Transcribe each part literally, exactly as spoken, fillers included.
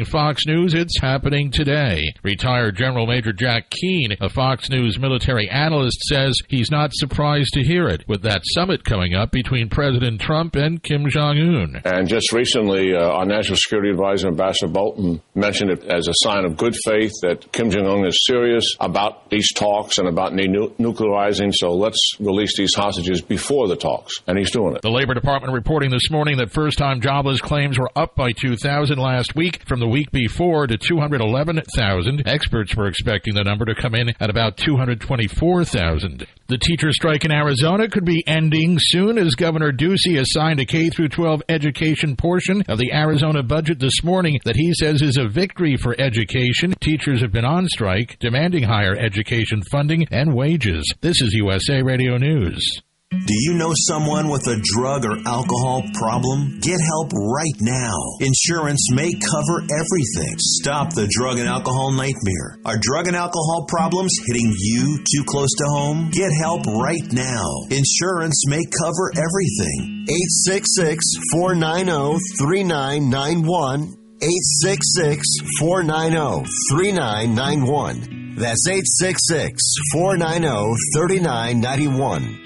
Fox News, it's happening today. Retired General Major Jack Keane, a Fox News military analyst, says he's not surprised to hear it, with that summit coming up between President Trump and Kim Jong-un. And just recently, uh, our National Security Advisor, Ambassador Bolton, mentioned it as a sign of good faith that Kim Jong-un is serious about these talks and about nu- nuclearizing, so let's release these hostages before the talks. And he's doing it. The Labor Department reporting this morning that first-time jobless claims were up by two thousand last week from the week before to two hundred eleven thousand. Experts were expecting the number to come in at about two hundred twenty-four thousand. The teacher strike in Arizona could be ending soon, as Governor Ducey has signed a K through twelve education portion of the Arizona budget this morning that he says is a victory for education. Teachers have been on strike, demanding higher education funding and wages. This is U S A Radio News. Do you know someone with a drug or alcohol problem? Get help right now. Insurance may cover everything. Stop the drug and alcohol nightmare. Are drug and alcohol problems hitting you too close to home? Get help right now. Insurance may cover everything. eight six six, four nine zero, three nine nine one. eight six six, four nine zero, three nine nine one. That's eight six six, four nine zero, three nine nine one.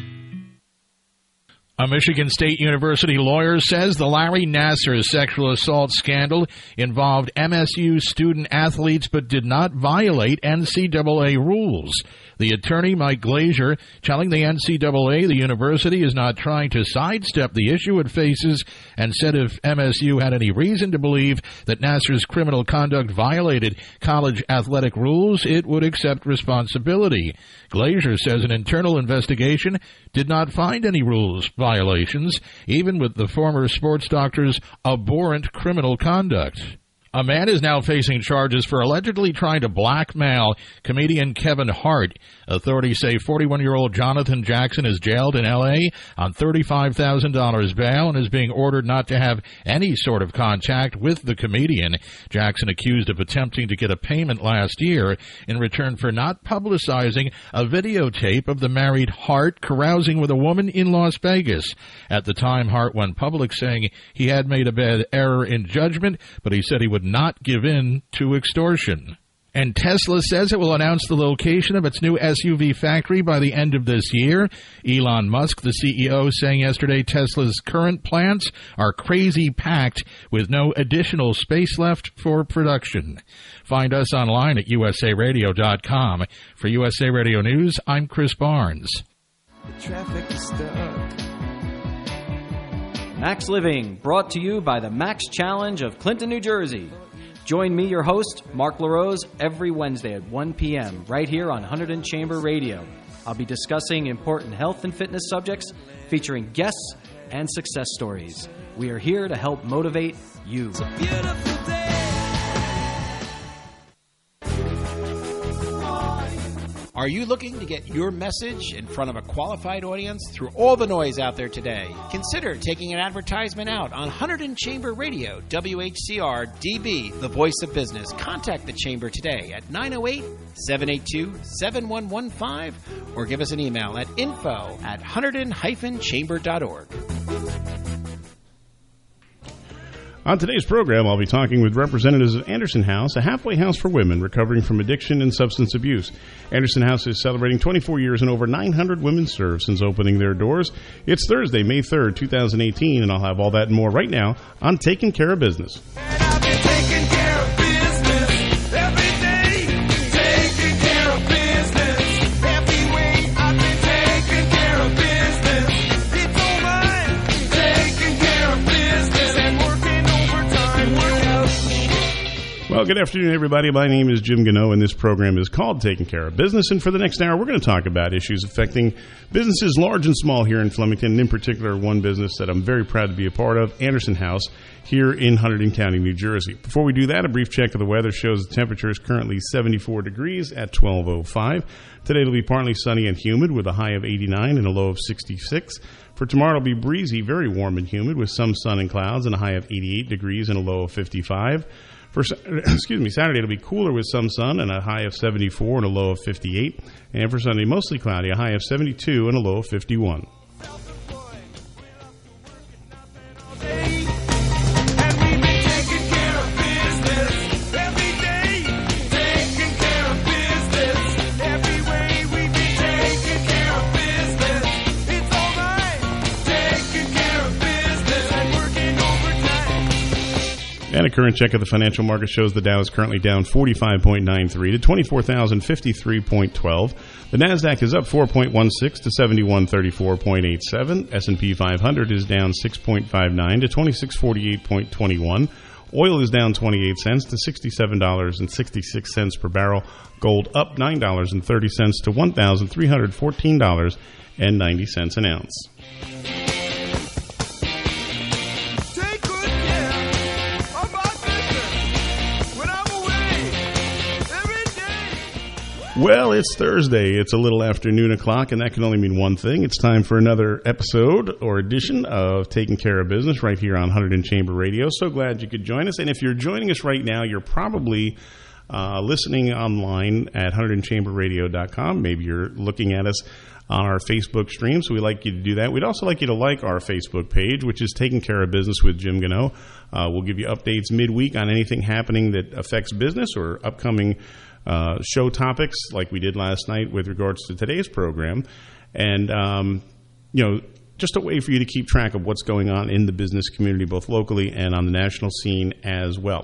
A Michigan State University lawyer says the Larry Nassar sexual assault scandal involved M S U student athletes but did not violate N C double A rules. The attorney, Mike Glazier, telling the N C double A the university is not trying to sidestep the issue it faces, and said if M S U had any reason to believe that Nassar's criminal conduct violated college athletic rules, it would accept responsibility. Glazier says an internal investigation did not find any rules violations, even with the former sports doctor's abhorrent criminal conduct. A man is now facing charges for allegedly trying to blackmail comedian Kevin Hart. Authorities say forty-one-year-old Jonathan Jackson is jailed in L A on thirty-five thousand dollars bail and is being ordered not to have any sort of contact with the comedian. Jackson accused of attempting to get a payment last year in return for not publicizing a videotape of the married Hart carousing with a woman in Las Vegas. At the time, Hart went public saying he had made a bad error in judgment, but he said he would not give in to extortion. And Tesla says it will announce the location of its new S U V factory by the end of this year. Elon Musk, the C E O, saying yesterday Tesla's current plants are crazy packed with no additional space left for production. Find us online at U S A radio dot com. For U S A Radio News, I'm Chris Barnes. The traffic is stuck. Max Living, brought to you by the Max Challenge of Clinton, New Jersey. Join me, your host, Mark LaRose, every Wednesday at one p.m. right here on Hunterdon Chamber Radio. I'll be discussing important health and fitness subjects, featuring guests and success stories. We are here to help motivate you. It's a beautiful day. Are you looking to get your message in front of a qualified audience through all the noise out there today? Consider taking an advertisement out on Hunterdon Chamber Radio, W H C R D B, the voice of business. Contact the Chamber today at nine oh eight, seven eight two, seven one one five or give us an email at info at hunterdon dash chamber dot org. On today's program, I'll be talking with representatives of Anderson House, a halfway house for women recovering from addiction and substance abuse. Anderson House is celebrating twenty-four years and over nine hundred women served since opening their doors. It's Thursday, May third, twenty eighteen, and I'll have all that and more right now on Taking Care of Business. And I've been taking care of business every day. Taking care of business every way. I've been taking care of business. It's all mine. Taking care of business and working overtime. Work out. Well, good afternoon, everybody. My name is Jim Gano, and this program is called Taking Care of Business. And for the next hour, we're going to talk about issues affecting businesses large and small here in Flemington, and in particular, one business that I'm very proud to be a part of, Anderson House, here in Hunterdon County, New Jersey. Before we do that, a brief check of the weather shows the temperature is currently seventy-four degrees at twelve oh five. Today it'll be partly sunny and humid with a high of eighty-nine and a low of sixty-six. For tomorrow it'll be breezy, very warm and humid with some sun and clouds and a high of eighty-eight degrees and a low of fifty-five. For excuse me, Saturday it'll be cooler with some sun and a high of seventy-four and a low of fifty-eight. And for Sunday, mostly cloudy, a high of seventy-two and a low of fifty-one. And we've been taking care of business current check of the financial market shows the Dow is currently down forty-five point nine three to twenty-four thousand fifty-three point one two. The NASDAQ is up four point one six to seventy-one thirty-four point eight seven. S and P five hundred is down six point five nine to twenty-six forty-eight point two one. Oil is down twenty-eight cents to sixty-seven dollars and sixty-six cents per barrel. Gold up nine dollars and thirty cents to one thousand three hundred fourteen dollars and ninety cents an ounce. Take good care of my business when I'm away every day. Well, it's Thursday. It's a little after noon o'clock, and that can only mean one thing. It's time for another episode or edition of Taking Care of Business right here on Hunterdon Chamber Radio. So glad you could join us. And if you're joining us right now, you're probably uh, listening online at hunterdon chamber radio dot com. Maybe you're looking at us on our Facebook stream, so we'd like you to do that. We'd also like you to like our Facebook page, which is Taking Care of Business with Jim Gano. Uh, we'll give you updates midweek on anything happening that affects business or upcoming uh, show topics like we did last night with regards to today's program. And, um, you know, just a way for you to keep track of what's going on in the business community, both locally and on the national scene as well.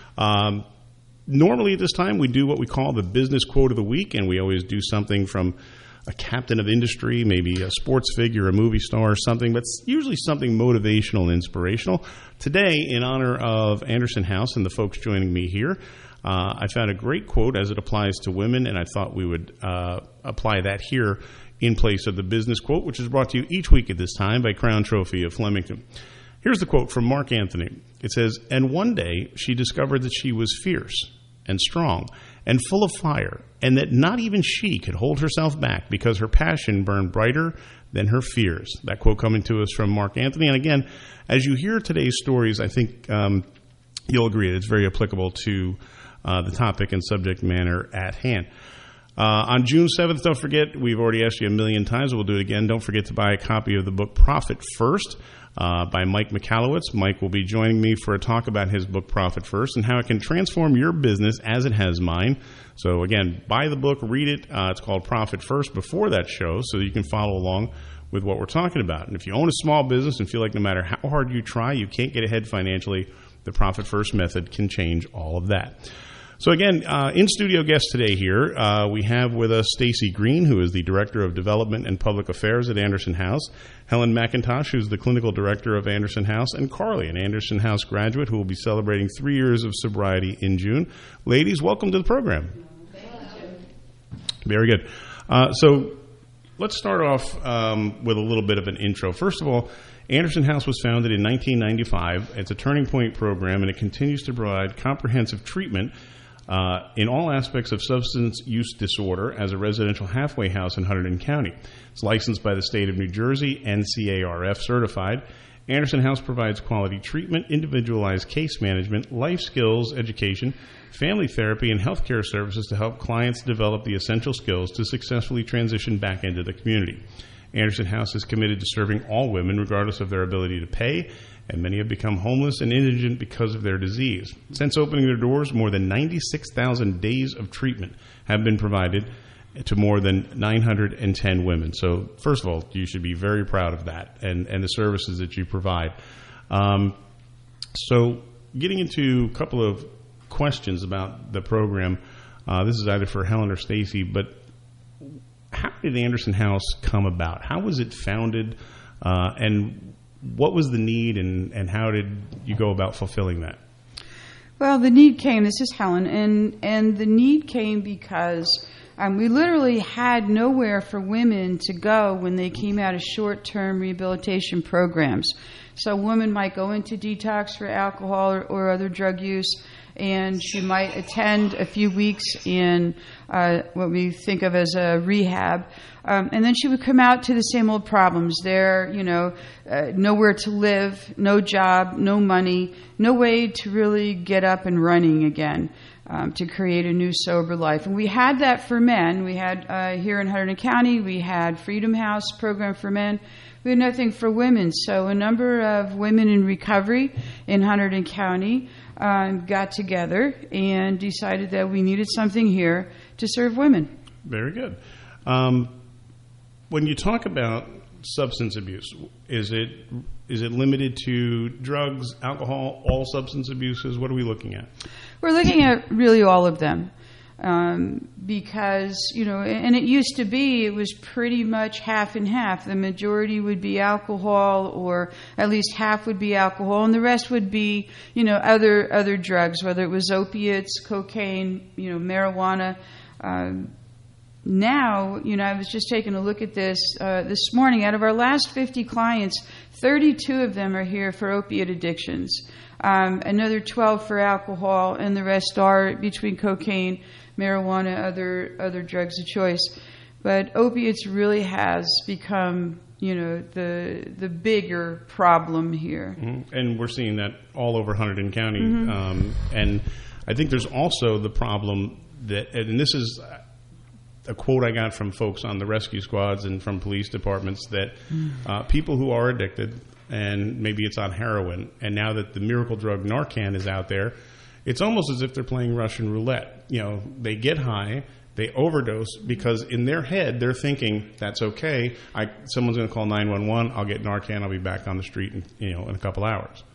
Um, normally at this time, we do what we call the business quote of the week, and we always do something from a captain of industry, maybe a sports figure, a movie star or something, but it's usually something motivational and inspirational. Today, in honor of Anderson House and the folks joining me here, uh, I found a great quote as it applies to women, and I thought we would uh, apply that here in place of the business quote, which is brought to you each week at this time by Crown Trophy of Flemington. Here's the quote from Mark Anthony. It says, "And one day she discovered that she was fierce and strong and full of fire, and that not even she could hold herself back because her passion burned brighter than her fears." That quote coming to us from Mark Anthony. And again, as you hear today's stories, I think um, you'll agree that it's very applicable to uh, the topic and subject matter at hand. Uh, on June seventh, don't forget, we've already asked you a million times, but we'll do it again. Don't forget to buy a copy of the book Profit First uh, by Mike Michalowicz. Mike will be joining me for a talk about his book Profit First and how it can transform your business as it has mine. So again, buy the book, read it. Uh, it's called Profit First before that show so that you can follow along with what we're talking about. And if you own a small business and feel like no matter how hard you try, you can't get ahead financially, the Profit First method can change all of that. So again, uh, in-studio guest today here, uh, we have with us Stacy Green, who is the Director of Development and Public Affairs at Anderson House, Helen McIntosh, who's the Clinical Director of Anderson House, and Carly, an Anderson House graduate who will be celebrating three years of sobriety in June. Ladies, welcome to the program. Thank you. Very good. Uh, so let's start off um, with a little bit of an intro. First of all, Anderson House was founded in nineteen ninety-five. It's a Turning Point program, and it continues to provide comprehensive treatment Uh, in all aspects of substance use disorder as a residential halfway house in Hunterdon County. It's licensed by the state of New Jersey, N C A R F certified. Anderson House provides quality treatment, individualized case management, life skills education, family therapy, and healthcare services to help clients develop the essential skills to successfully transition back into the community. Anderson House is committed to serving all women regardless of their ability to pay, and many have become homeless and indigent because of their disease. Since opening their doors, more than ninety-six thousand days of treatment have been provided to more than nine hundred ten women. So first of all, you should be very proud of that and, and the services that you provide. Um, so getting into a couple of questions about the program, uh, this is either for Helen or Stacy, but how did Anderson House come about? How was it founded, uh, and what was the need, and, and how did you go about fulfilling that? Well, the need came, this is Helen, and, and the need came because um, we literally had nowhere for women to go when they came out of short-term rehabilitation programs. So a woman might go into detox for alcohol or, or other drug use, and she might attend a few weeks in uh, what we think of as a rehab, um, and then she would come out to the same old problems. There, you know, uh, nowhere to live, no job, no money, no way to really get up and running again, um, to create a new sober life. And we had that for men. We had uh, here in Hunterdon County, we had Freedom House program for men. We had nothing for women. So a number of women in recovery in Hunterdon County Um, got together and decided that we needed something here to serve women. Very good. Um, when you talk about substance abuse? Is it is it limited to drugs, alcohol, all substance abuses? What are we looking at? We're looking at really all of them. Um, because, you know, and it used to be, it was pretty much half and half. The majority would be alcohol, or at least half would be alcohol, and the rest would be, you know, other other drugs, whether it was opiates, cocaine, you know, marijuana. Um, now, you know, I was just taking a look at this uh, this morning. Out of our last fifty clients, thirty-two of them are here for opiate addictions. Um, another twelve for alcohol, and the rest are between cocaine, marijuana, other other drugs of choice. But opiates really has become, you know, the the bigger problem here. Mm-hmm. And we're seeing that all over Hunterdon County. Mm-hmm. Um, and I think there's also the problem that, and this is a quote I got from folks on the rescue squads and from police departments, that uh, people who are addicted, and maybe it's on heroin, and now that the miracle drug Narcan is out there, it's almost as if they're playing Russian roulette. You know, they get high, they overdose, because in their head they're thinking, that's okay, I, someone's going to call nine one one, I'll get Narcan, I'll be back on the street in, you know, in a couple hours.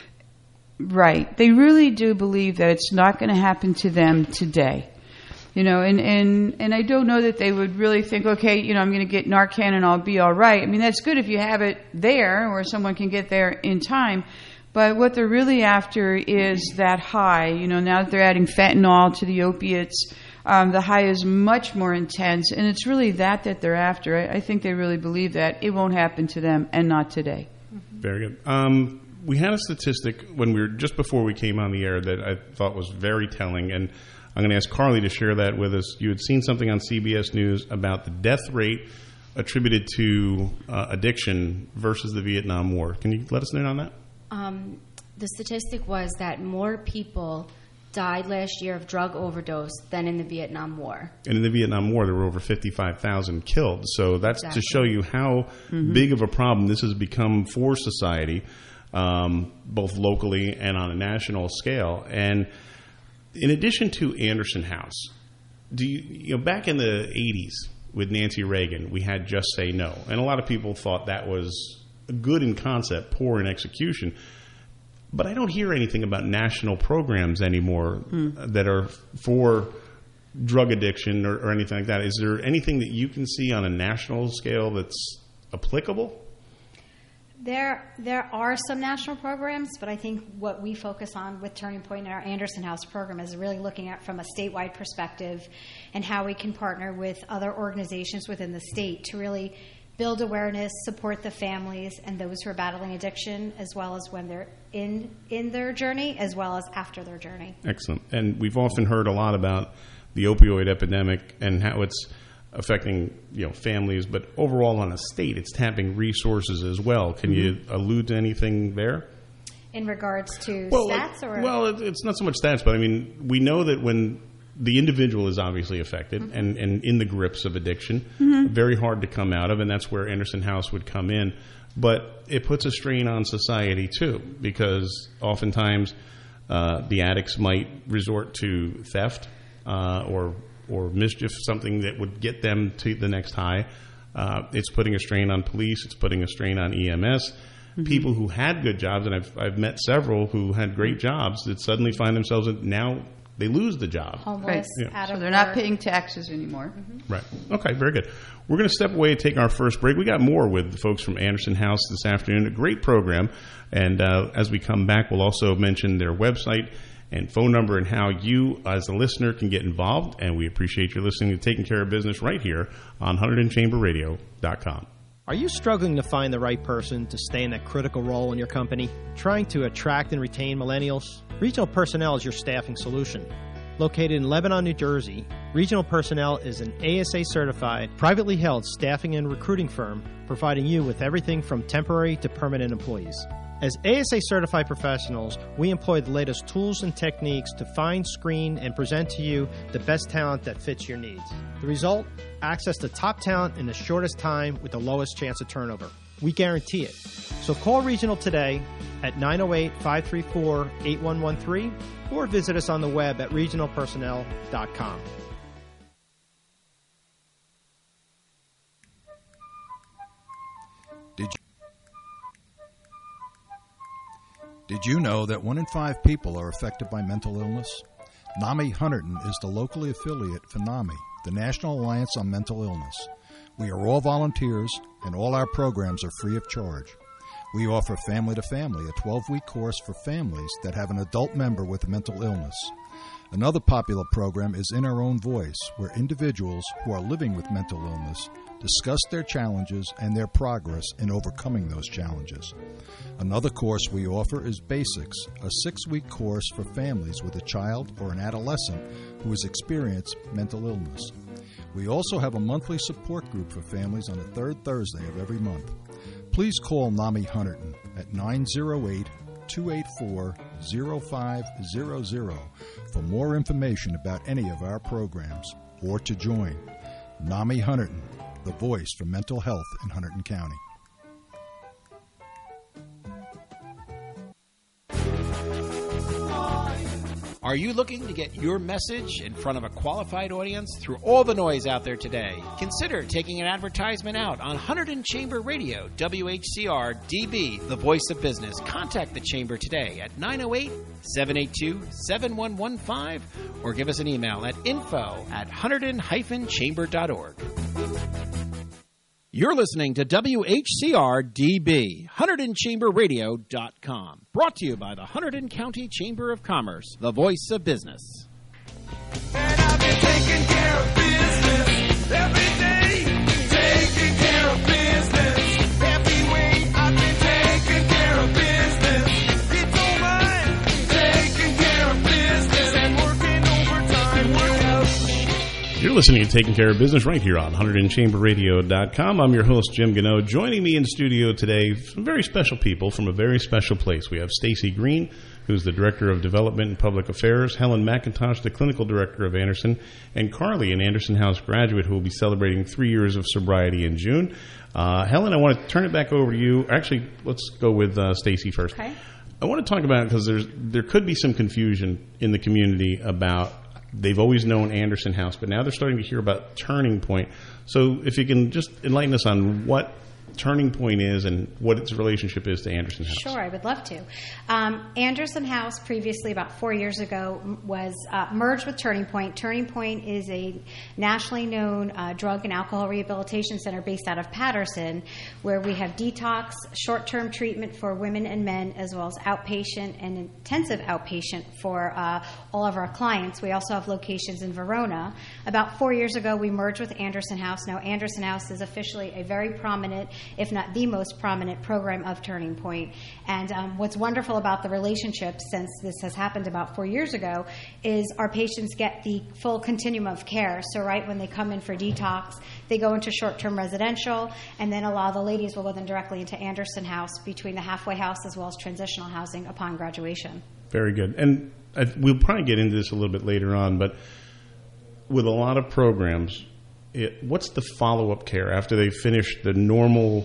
Right. They really do believe that it's not going to happen to them today. You know, and, and, and I don't know that they would really think, okay, you know, I'm going to get Narcan and I'll be all right. I mean, that's good if you have it there, or someone can get there in time. But what they're really after is that high. You know, now that they're adding fentanyl to the opiates, um, the high is much more intense. And it's really that that they're after. I, I think they really believe that. It won't happen to them, and not today. Very good. Um, we had a statistic when we were, just before we came on the air, that I thought was very telling, and I'm going to ask Carly to share that with us. You had seen something on C B S News about the death rate attributed to uh, addiction versus the Vietnam War. Can you let us know on that? Um, the statistic was that more people died last year of drug overdose than in the Vietnam War. And in the Vietnam War, there were over fifty-five thousand killed. So that's Exactly. to show you how mm-hmm. big of a problem this has become for society, um, both locally and on a national scale. And in addition to Anderson House, do you, you know, back in the eighties with Nancy Reagan, we had Just Say No. And a lot of people thought that was good in concept, poor in execution. But I don't hear anything about national programs anymore mm. that are for drug addiction or, or anything like that. Is there anything that you can see on a national scale that's applicable? There there are some national programs, but I think what we focus on with Turning Point in our Anderson House program is really looking at from a statewide perspective and how we can partner with other organizations within the state to really build awareness, support the families and those who are battling addiction, as well as when they're in in their journey, as well as after their journey. Excellent. And we've often heard a lot about the opioid epidemic and how it's affecting, you know, families, but overall on a state, it's tapping resources as well. Can mm-hmm. you allude to anything there? In regards to well, stats? or Well, it's not so much stats, but I mean, we know that when the individual is obviously affected mm-hmm. and, and in the grips of addiction, mm-hmm. very hard to come out of, and that's where Anderson House would come in. But it puts a strain on society, too, because oftentimes uh, the addicts might resort to theft uh, or or mischief, something that would get them to the next high. Uh, it's putting a strain on police. It's putting a strain on E M S. Mm-hmm. People who had good jobs, and I've I've met several who had great jobs that suddenly find themselves in, now they lose the job. Homeless, right. out so of they're work. not paying taxes anymore. Mm-hmm. Right. Okay, very good. We're going to step away and take our first break. We got more with the folks from Anderson House this afternoon. A great program. And uh, as we come back, we'll also mention their website and phone number and how you, as a listener, can get involved. And we appreciate you listening to Taking Care of Business right here on Hunterdon Chamber Radio dot com. Are you struggling to find the right person to stay in that critical role in your company? Trying to attract and retain millennials? Regional Personnel is your staffing solution. Located in Lebanon, New Jersey, Regional Personnel is an A S A-certified, privately held staffing and recruiting firm providing you with everything from temporary to permanent employees. As A S A-certified professionals, we employ the latest tools and techniques to find, screen, and present to you the best talent that fits your needs. The result? Access to top talent in the shortest time with the lowest chance of turnover. We guarantee it. So call Regional today at nine oh eight, five three four, eight one one three or visit us on the web at regional personnel dot com. Did you know that one in five people are affected by mental illness? NAMI Hunterdon is the locally affiliate for NAMI, the National Alliance on Mental Illness. We are all volunteers, and all our programs are free of charge. We offer Family to Family, a twelve-week course for families that have an adult member with a mental illness. Another popular program is In Our Own Voice, where individuals who are living with mental illness discuss their challenges and their progress in overcoming those challenges. Another course we offer is Basics, a six-week course for families with a child or an adolescent who has experienced mental illness. We also have a monthly support group for families on the third Thursday of every month. Please call NAMI Hunterdon at nine oh eight, two eight four, oh five hundred for more information about any of our programs or to join. NAMI Hunterdon, the voice for mental health in Hunterdon County. Are you looking to get your message in front of a qualified audience through all the noise out there today? Consider taking an advertisement out on Hunterdon Chamber Radio, W H C R D B, the voice of business. Contact the Chamber today at nine oh eight, seven eight two, seven one one five or give us an email at info at hunterdon dash chamber dot org. You're listening to W H C R D B, Hunterdon Chamber Radio dot com. Brought to you by the Hunterdon County Chamber of Commerce, the voice of business. And I've been taking care of business every day, taking care of business every way. I've been taking care of business. It's all mine, taking care of business and working overtime. Work out. You're listening to Taking Care of Business right here on Hunterdon Chamber Radio dot com. I'm your host, Jim Gano. Joining me in studio today, some very special people from a very special place. We have Stacy Green, who's the Director of Development and Public Affairs, Helen McIntosh, the Clinical Director of Anderson, and Carly, an Anderson House graduate who will be celebrating three years of sobriety in June. Uh, Helen, I want to turn it back over to you. Actually, let's go with uh, Stacy first. Okay. I want to talk about it because there's there could be some confusion in the community about. They've always known Anderson House, but now they're starting to hear about Turning Point. So if you can just enlighten us on what Turning Point is and what its relationship is to Anderson House. Sure, I would love to. Um, Anderson House, previously about four years ago, m- was uh, merged with Turning Point. Turning Point is a nationally known uh, drug and alcohol rehabilitation center based out of Patterson, where we have detox, short-term treatment for women and men, as well as outpatient and intensive outpatient for uh, all of our clients. We also have locations in Verona. About four years ago, we merged with Anderson House. Now, Anderson House is officially a very prominent, if not the most prominent program of Turning Point. And um, what's wonderful about the relationship, since this has happened about four years ago, is our patients get the full continuum of care. So right when they come in for detox, they go into short-term residential, and then a lot of the ladies will go then directly into Anderson House between the halfway house as well as transitional housing upon graduation. Very good. And I, we'll probably get into this a little bit later on, but with a lot of programs, It, what's the follow-up care after they finish the normal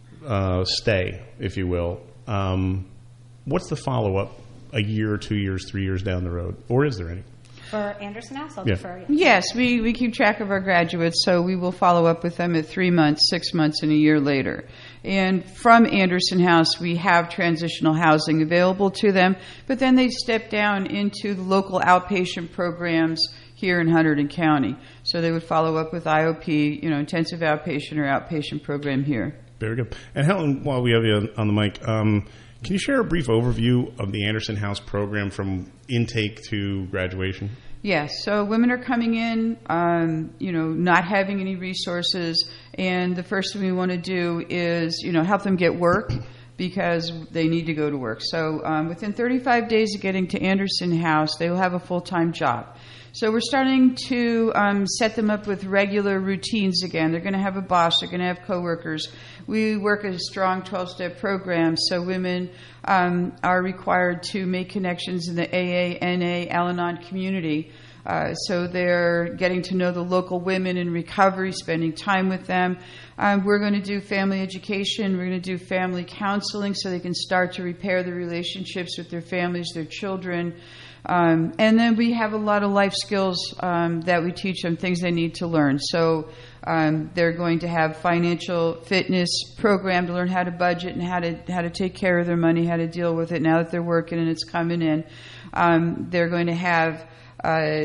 uh, stay, if you will? Um, what's the follow-up a year, two years, three years down the road? Or is there any? For Anderson House, I'll Yeah. defer. Yes, we, we keep track of our graduates, so we will follow up with them at three months, six months, and a year later. And from Anderson House, we have transitional housing available to them, but then they step down into the local outpatient programs here in Hunterdon County. So they would follow up with I O P, you know, intensive outpatient or outpatient program here. Very good. And Helen, while we have you on the mic, um, can you share a brief overview of the Anderson House program from intake to graduation? Yes, so women are coming in, um, you know, not having any resources, and the first thing we want to do is, you know, help them get work because they need to go to work. So um, within thirty-five days of getting to Anderson House, they will have a full-time job. So we're starting to um, set them up with regular routines again. They're going to have a boss. They're going to have coworkers. We work a strong twelve-step program, so women um, are required to make connections in the A A, N A, Al-Anon community. Uh, so they're getting to know the local women in recovery, spending time with them. Um, we're going to do family education. We're going to do family counseling so they can start to repair the relationships with their families, their children. Um, and then we have a lot of life skills um, that we teach them, things they need to learn. So um, they're going to have financial fitness program to learn how to budget and how to how to take care of their money, how to deal with it now that they're working and it's coming in. Um, they're going to have uh,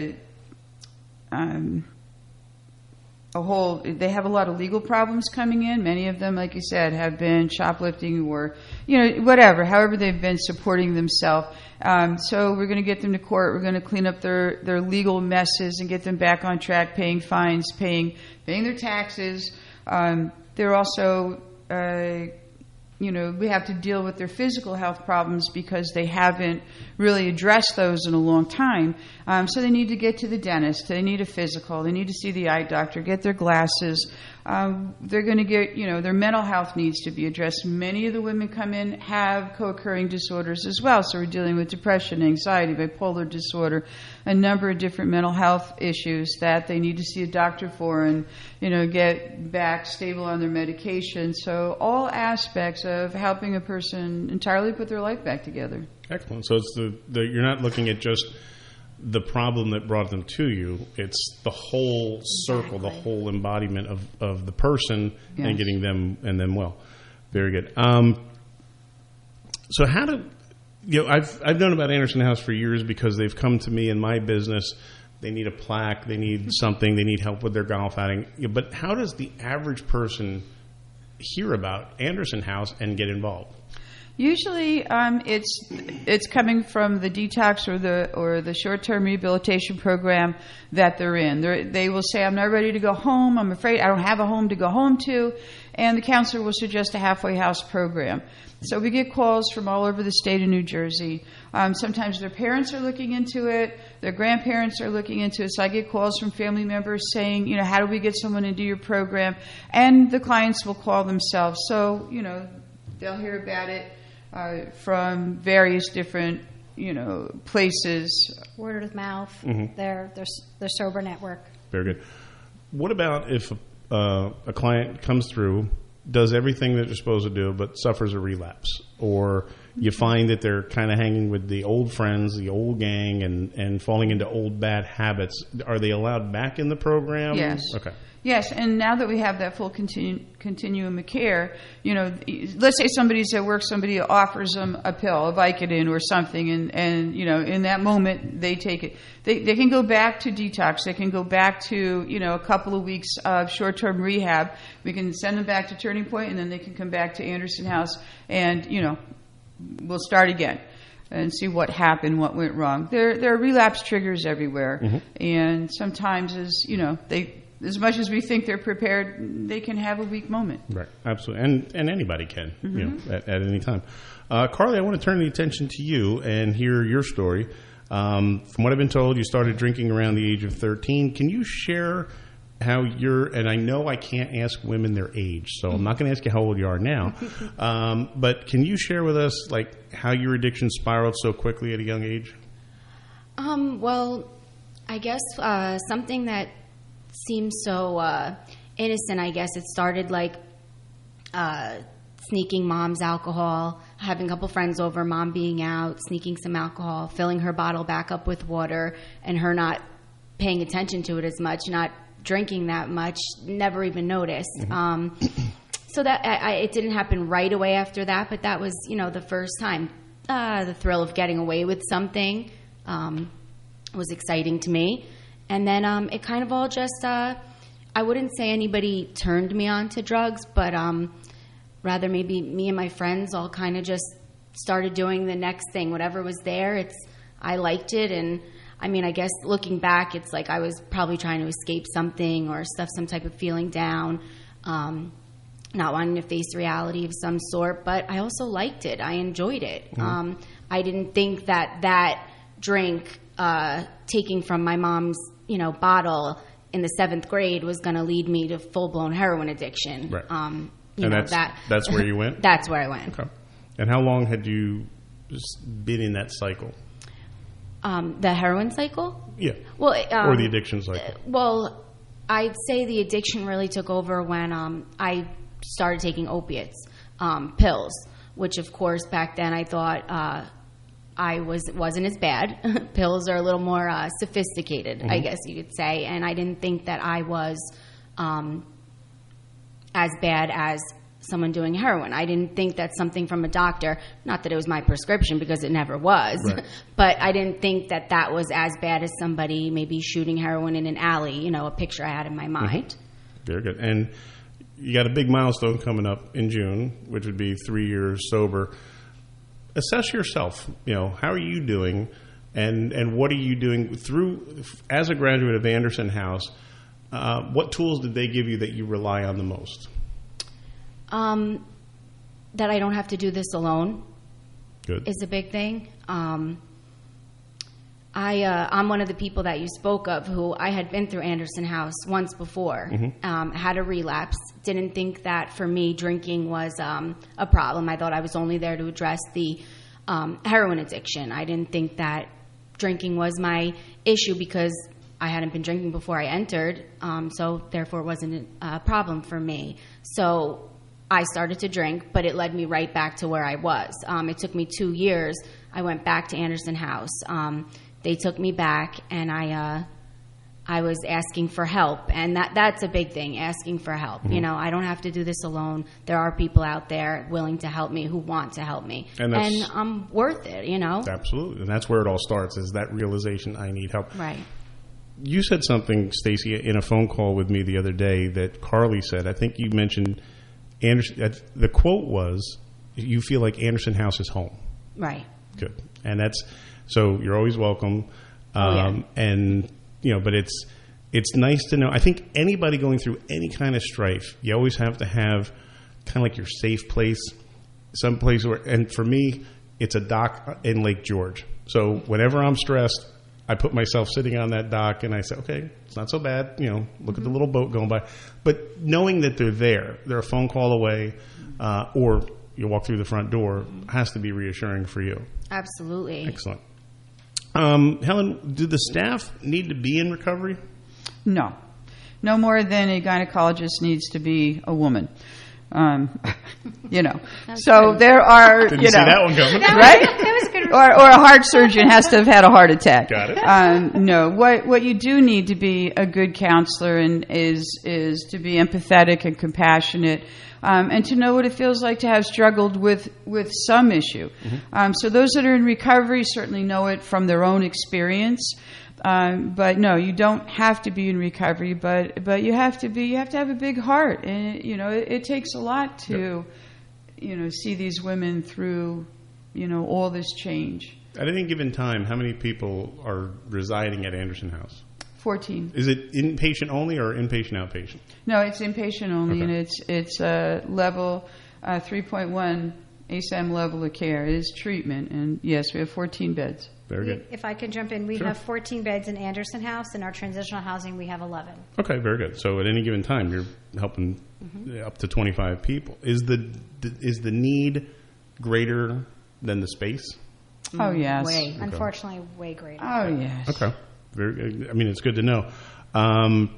um, a whole. They have a lot of legal problems coming in. Many of them, like you said, have been shoplifting or you know whatever. However, they've been supporting themselves. Um, so we're going to get them to court. We're going to clean up their, their legal messes and get them back on track, paying fines, paying paying their taxes. Um, they're also, uh, you know, we have to deal with their physical health problems because they haven't really addressed those in a long time. Um, so they need to get to the dentist. They need a physical. They need to see the eye doctor, get their glasses. Um, they're going to get, you know, their mental health needs to be addressed. Many of the women come in have co-occurring disorders as well. So we're dealing with depression, anxiety, bipolar disorder, a number of different mental health issues that they need to see a doctor for and, you know, get back stable on their medication. So all aspects of helping a person entirely put their life back together. Excellent. So it's the, the you're not looking at just the problem that brought them to you. It's the whole circle, exactly. The whole embodiment of, of the person yes. and getting them and them well. Very good. Um, so how do you know? I've I've known about Anderson House for years because they've come to me in my business. They need a plaque. They need something. They need help with their golf outing. But how does the average person hear about Anderson House and get involved? Usually, um, it's it's coming from the detox or the or the short-term rehabilitation program that they're in. They're, they will say, "I'm not ready to go home. I'm afraid I don't have a home to go home to," and the counselor will suggest a halfway house program. So we get calls from all over the state of New Jersey. Um, sometimes their parents are looking into it, their grandparents are looking into it. So I get calls from family members saying, "You know, how do we get someone into your program?" And the clients will call themselves. So you know, they'll hear about it. Uh, from various different, you know, places. Word of mouth, mm-hmm. their, their their sober network. Very good. What about if uh, a client comes through, does everything that they're supposed to do, but suffers a relapse? Or you find that they're kind of hanging with the old friends, the old gang, and, and falling into old bad habits. Are they allowed back in the program? Yes. Okay. Yes, and now that we have that full continu- continuum of care, you know, let's say somebody's at work, somebody offers them a pill, a Vicodin or something, and, and you know, in that moment they take it. They they can go back to detox. They can go back to, you know, a couple of weeks of short-term rehab. We can send them back to Turning Point, and then they can come back to Anderson House, and, you know, we'll start again and see what happened, what went wrong. There there are relapse triggers everywhere, mm-hmm. and sometimes, as you know, they. As much as we think they're prepared, they can have a weak moment. Right, absolutely. And and anybody can, mm-hmm. you know, at, at any time. Uh, Carly, I want to turn the attention to you and hear your story. Um, from what I've been told, you started drinking around the age of thirteen. Can you share how you're, and I know I can't ask women their age, so I'm not going to ask you how old you are now, um, but can you share with us, like, how your addiction spiraled so quickly at a young age? Um, well, I guess uh, something that seems so uh, innocent, I guess. It started like uh, sneaking mom's alcohol, having a couple friends over, mom being out, sneaking some alcohol, filling her bottle back up with water, and her not paying attention to it as much, not drinking that much, never even noticed. Mm-hmm. Um, so that I, I, it didn't happen right away after that, but that was, you know, the first time. Uh, the thrill of getting away with something um, was exciting to me. And then um, it kind of all just, uh, I wouldn't say anybody turned me on to drugs, but um, rather maybe me and my friends all kind of just started doing the next thing. Whatever was there, it's I liked it. And, I mean, I guess looking back, it's like I was probably trying to escape something or stuff some type of feeling down, um, not wanting to face reality of some sort. But I also liked it. I enjoyed it. Mm-hmm. Um, I didn't think that that drink, uh, taking from my mom's you know, bottle in the seventh grade was going to lead me to full-blown heroin addiction. Right. Um, you and know, that's, that, that's where you went? That's where I went. Okay. And how long had you been in that cycle? Um, the heroin cycle? Yeah. Well, um, or the addiction cycle? Well, I'd say the addiction really took over when um, I started taking opiates, um, pills, which, of course, back then I thought uh, I was wasn't as bad. Pills are a little more uh, sophisticated, mm-hmm. I guess you could say, and I didn't think that I was um, as bad as someone doing heroin. I didn't think that something from a doctor, not that it was my prescription because it never was, right. but I didn't think that that was as bad as somebody maybe shooting heroin in an alley, you know, a picture I had in my mind. Mm-hmm. Very good. And you got a big milestone coming up in June, which would be three years sober. Assess yourself. You know, how are you doing, and and what are you doing through as a graduate of Anderson House? Uh, what tools did they give you that you rely on the most? Um, that I don't have to do this alone. Good. Is a big thing. Um, I uh, I'm one of the people that you spoke of who I had been through Anderson House once before. Mm-hmm. Um, had a relapse. Didn't think that for me drinking was um, a problem. I thought I was only there to address the um, heroin addiction. I didn't think that drinking was my issue because I hadn't been drinking before I entered, um, so therefore it wasn't a problem for me. So I started to drink, but it led me right back to where I was. Um, it took me two years. I went back to Anderson House. Um, they took me back, and I uh, I was asking for help, and that that's a big thing, asking for help. Mm-hmm. You know, I don't have to do this alone. There are people out there willing to help me, who want to help me, and, and I'm worth it, you know? Absolutely, and that's where it all starts, is that realization, I need help. Right. You said something, Stacey, in a phone call with me the other day that Carly said. I think you mentioned Anderson. The quote was, "You feel like Anderson House is home." Right. Good, and that's so. You're always welcome. Um, oh, yeah. And you know, but it's it's nice to know. I think anybody going through any kind of strife, you always have to have kind of like your safe place, some place where. And for me, it's a dock in Lake George. So whenever I'm stressed, I put myself sitting on that dock and I say, okay, it's not so bad. You know, look mm-hmm. at the little boat going by. But knowing that they're there, they're a phone call away, uh, or you walk through the front door, has to be reassuring for you. Absolutely. Excellent. Um, Helen, do the staff need to be in recovery? No. No more than a gynecologist needs to be a woman. Um, you know, That's so good. There are, Didn't you know, see that one coming. right? That was good. Or, or a heart surgeon has to have had a heart attack. Got it. Um, no, what what you do need to be a good counselor and is is to be empathetic and compassionate, um, and to know what it feels like to have struggled with with some issue. Mm-hmm. Um, so those that are in recovery certainly know it from their own experience. Um, but no, you don't have to be in recovery, but but you have to be. You have to have a big heart, and it, you know it, it takes a lot to, yep. you know, see these women through, you know, all this change. At any given time, how many people are residing at Anderson House? Fourteen. Is it inpatient only or inpatient outpatient? No, it's inpatient only, okay. and it's it's a level uh, three point one A S A M level of care. It is treatment, and yes, we have fourteen beds. Very good. If I can jump in, we Sure. have fourteen beds in Anderson House. In our transitional housing, we have eleven. Okay, very good. So at any given time, you're helping mm-hmm. up to twenty-five people. Is the is the need greater than the space? Oh, yes. Way. Okay. Unfortunately, way greater. Oh, yes. Okay. Very. I mean, it's good to know. Um,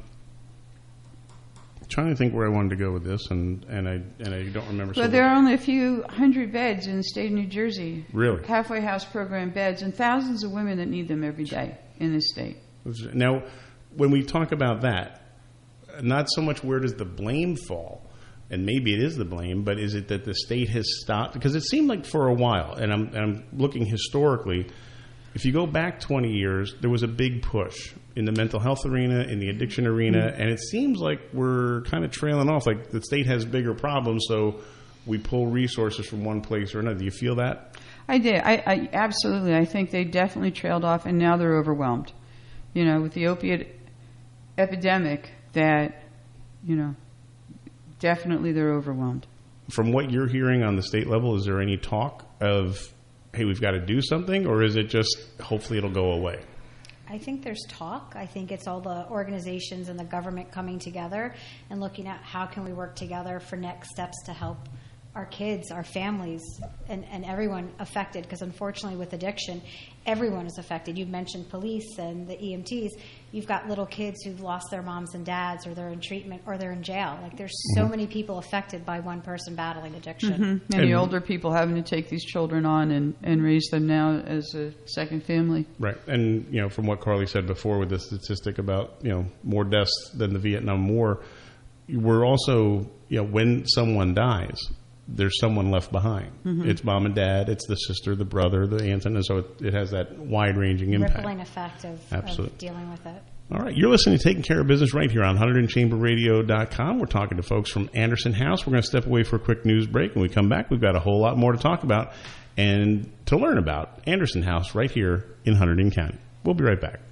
trying to think where I wanted to go with this, and, and I and I don't remember. Well, there are only a few hundred beds in the state of New Jersey. Really? Halfway house program beds, and thousands of women that need them every day in this state. Now, when we talk about that, not so much where does the blame fall, and maybe it is the blame, but is it that the state has stopped? Because it seemed like for a while, and I'm, and I'm looking historically, if you go back twenty years, there was a big push in the mental health arena, in the addiction arena, mm-hmm. and it seems like we're kind of trailing off. Like the state has bigger problems, so we pull resources from one place or another. Do you feel that? I did. I, I absolutely. I think they definitely trailed off, and now they're overwhelmed. You know, with the opiate epidemic, that, you know, definitely they're overwhelmed. From what you're hearing on the state level, is there any talk of, hey, we've got to do something, or is it just hopefully it'll go away? I think there's talk. I think it's all the organizations and the government coming together and looking at how can we work together for next steps to help our kids, our families, and, and everyone affected, because unfortunately with addiction, everyone is affected. You mentioned police and the E M Ts. You've got little kids who've lost their moms and dads, or they're in treatment, or they're in jail. Like, there's so Mhm. many people affected by one person battling addiction. Mm-hmm. And, and the older people having to take these children on and, and raise them now as a second family. Right. And, you know, from what Carly said before with the statistic about, you know, more deaths than the Vietnam War, we're also, you know, when someone dies, there's someone left behind. Mhm. It's mom and dad, it's the sister, the brother, the aunt, and so it, it has that wide-ranging impact. Rippling effect of, Absolutely. of dealing with it. All right, you're listening to Taking Care of Business right here on one hundred chamber radio dot com. We're talking to folks from Anderson House. We're going to step away for a quick news break. When we come back, we've got a whole lot more to talk about and to learn about Anderson House right here in Hunterdon County. We'll be right back.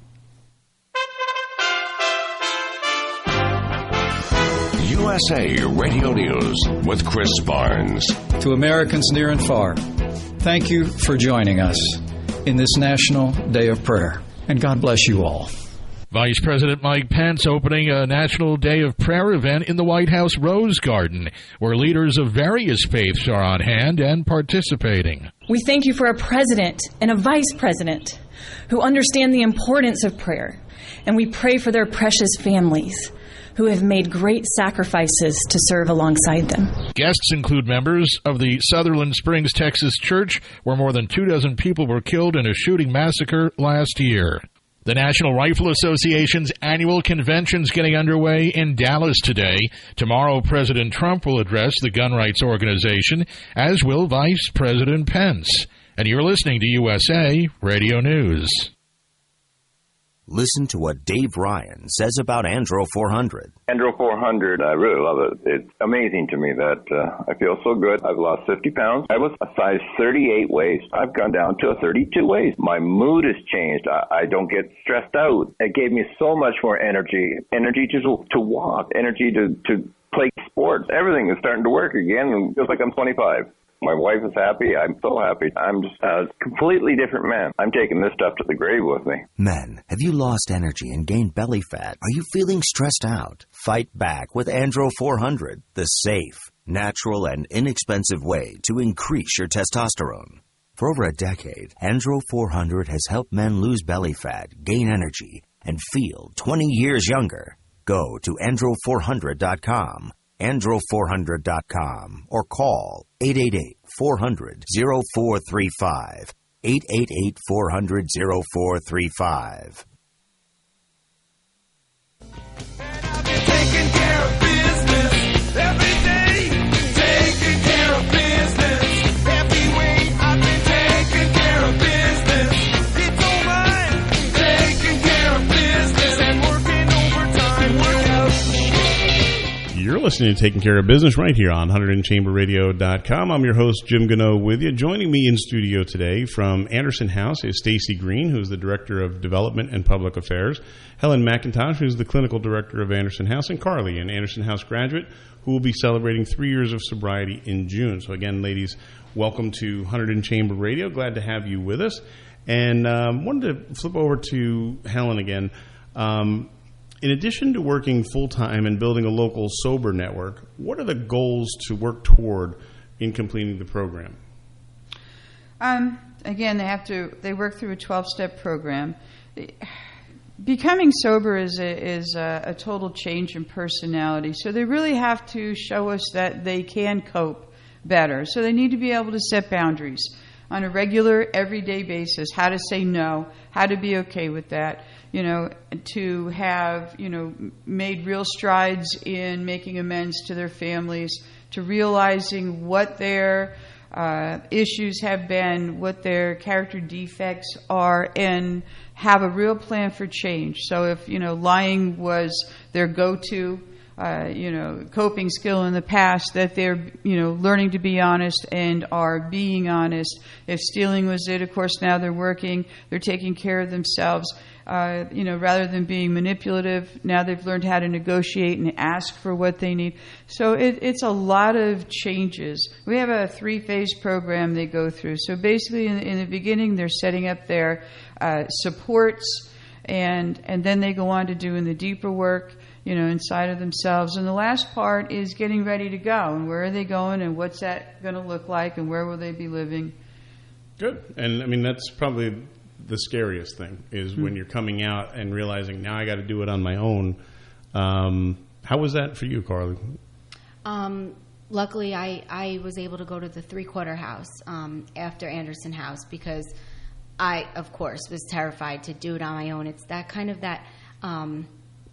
U S A Radio News with Chris Barnes. To Americans near and far, thank you for joining us in this National Day of Prayer. And God bless you all. Vice President Mike Pence opening a National Day of Prayer event in the White House Rose Garden, where leaders of various faiths are on hand and participating. We thank you for a president and a vice president who understand the importance of prayer, and we pray for their precious families who have made great sacrifices to serve alongside them. Guests include members of the Sutherland Springs, Texas church, where more than two dozen people were killed in a shooting massacre last year. The National Rifle Association's annual convention's getting underway in Dallas today. Tomorrow, President Trump will address the gun rights organization, as will Vice President Pence. And you're listening to U S A Radio News. Listen to what Dave Ryan says about Andro four hundred. Andro four hundred, I really love it. It's amazing to me that uh, I feel so good. I've lost fifty pounds. I was a size thirty-eight waist. I've gone down to a thirty-two waist. My mood has changed. I, I don't get stressed out. It gave me so much more energy. Energy to to walk. Energy to, to play sports. Everything is starting to work again. It feels like I'm twenty-five. My wife is happy. I'm so happy. I'm just a completely different man. I'm taking this stuff to the grave with me. Men, have you lost energy and gained belly fat? Are you feeling stressed out? Fight back with Andro four hundred, the safe, natural, and inexpensive way to increase your testosterone. For over a decade, Andro four hundred has helped men lose belly fat, gain energy, and feel twenty years younger. Go to andro four hundred dot com. andro four hundred dot com or call eight eight eight, four hundred, oh four three five, eight eight eight, four hundred, oh four three five. Taking care of business every day. Taking care of business every way. I've been taking care of business. It's all mine. Taking care of business and working overtime. Work out. You're listening to Taking Care of Business right here on one hundred chamber radio dot com. I'm your host, Jim Gano, with you. Joining me in studio today from Anderson House is Stacy Green, who's the Director of Development and Public Affairs, Helen McIntosh, who's the Clinical Director of Anderson House, and Carly, an Anderson House graduate, who will be celebrating three years of sobriety in June. So again, ladies, welcome to one hundred Chamber Radio. Glad to have you with us. And um, wanted to flip over to Helen again. Um, In addition to working full-time and building a local sober network, what are the goals to work toward in completing the program? Um, again, they have to. They work through a twelve-step program. Becoming sober is a, is a, a total change in personality. So they really have to show us that they can cope better. So they need to be able to set boundaries on a regular, everyday basis. How to say no, how to be okay with that. You know, to have, you know, made real strides in making amends to their families, to realizing what their uh, issues have been, what their character defects are, and have a real plan for change. So if, you know, lying was their go-to, uh, you know, coping skill in the past, that they're, you know, learning to be honest and are being honest. If stealing was it, of course, now they're working, they're taking care of themselves. Uh, you know, rather than being manipulative, now they've learned how to negotiate and ask for what they need. So it, it's a lot of changes. We have a three-phase program they go through. So basically, in, in the beginning, they're setting up their uh, supports, and and then they go on to doing the deeper work. you know, inside of themselves. And the last part is getting ready to go, and where are they going, and what's that going to look like, and where will they be living. Good. And I mean, that's probably the scariest thing, is mm-hmm. when you're coming out and realizing, now I got to do it on my own. Um, how was that for you, Carly? Um, luckily, I, I was able to go to the three-quarter house um, after Anderson House, because I, of course, was terrified to do it on my own. It's that kind of that, um,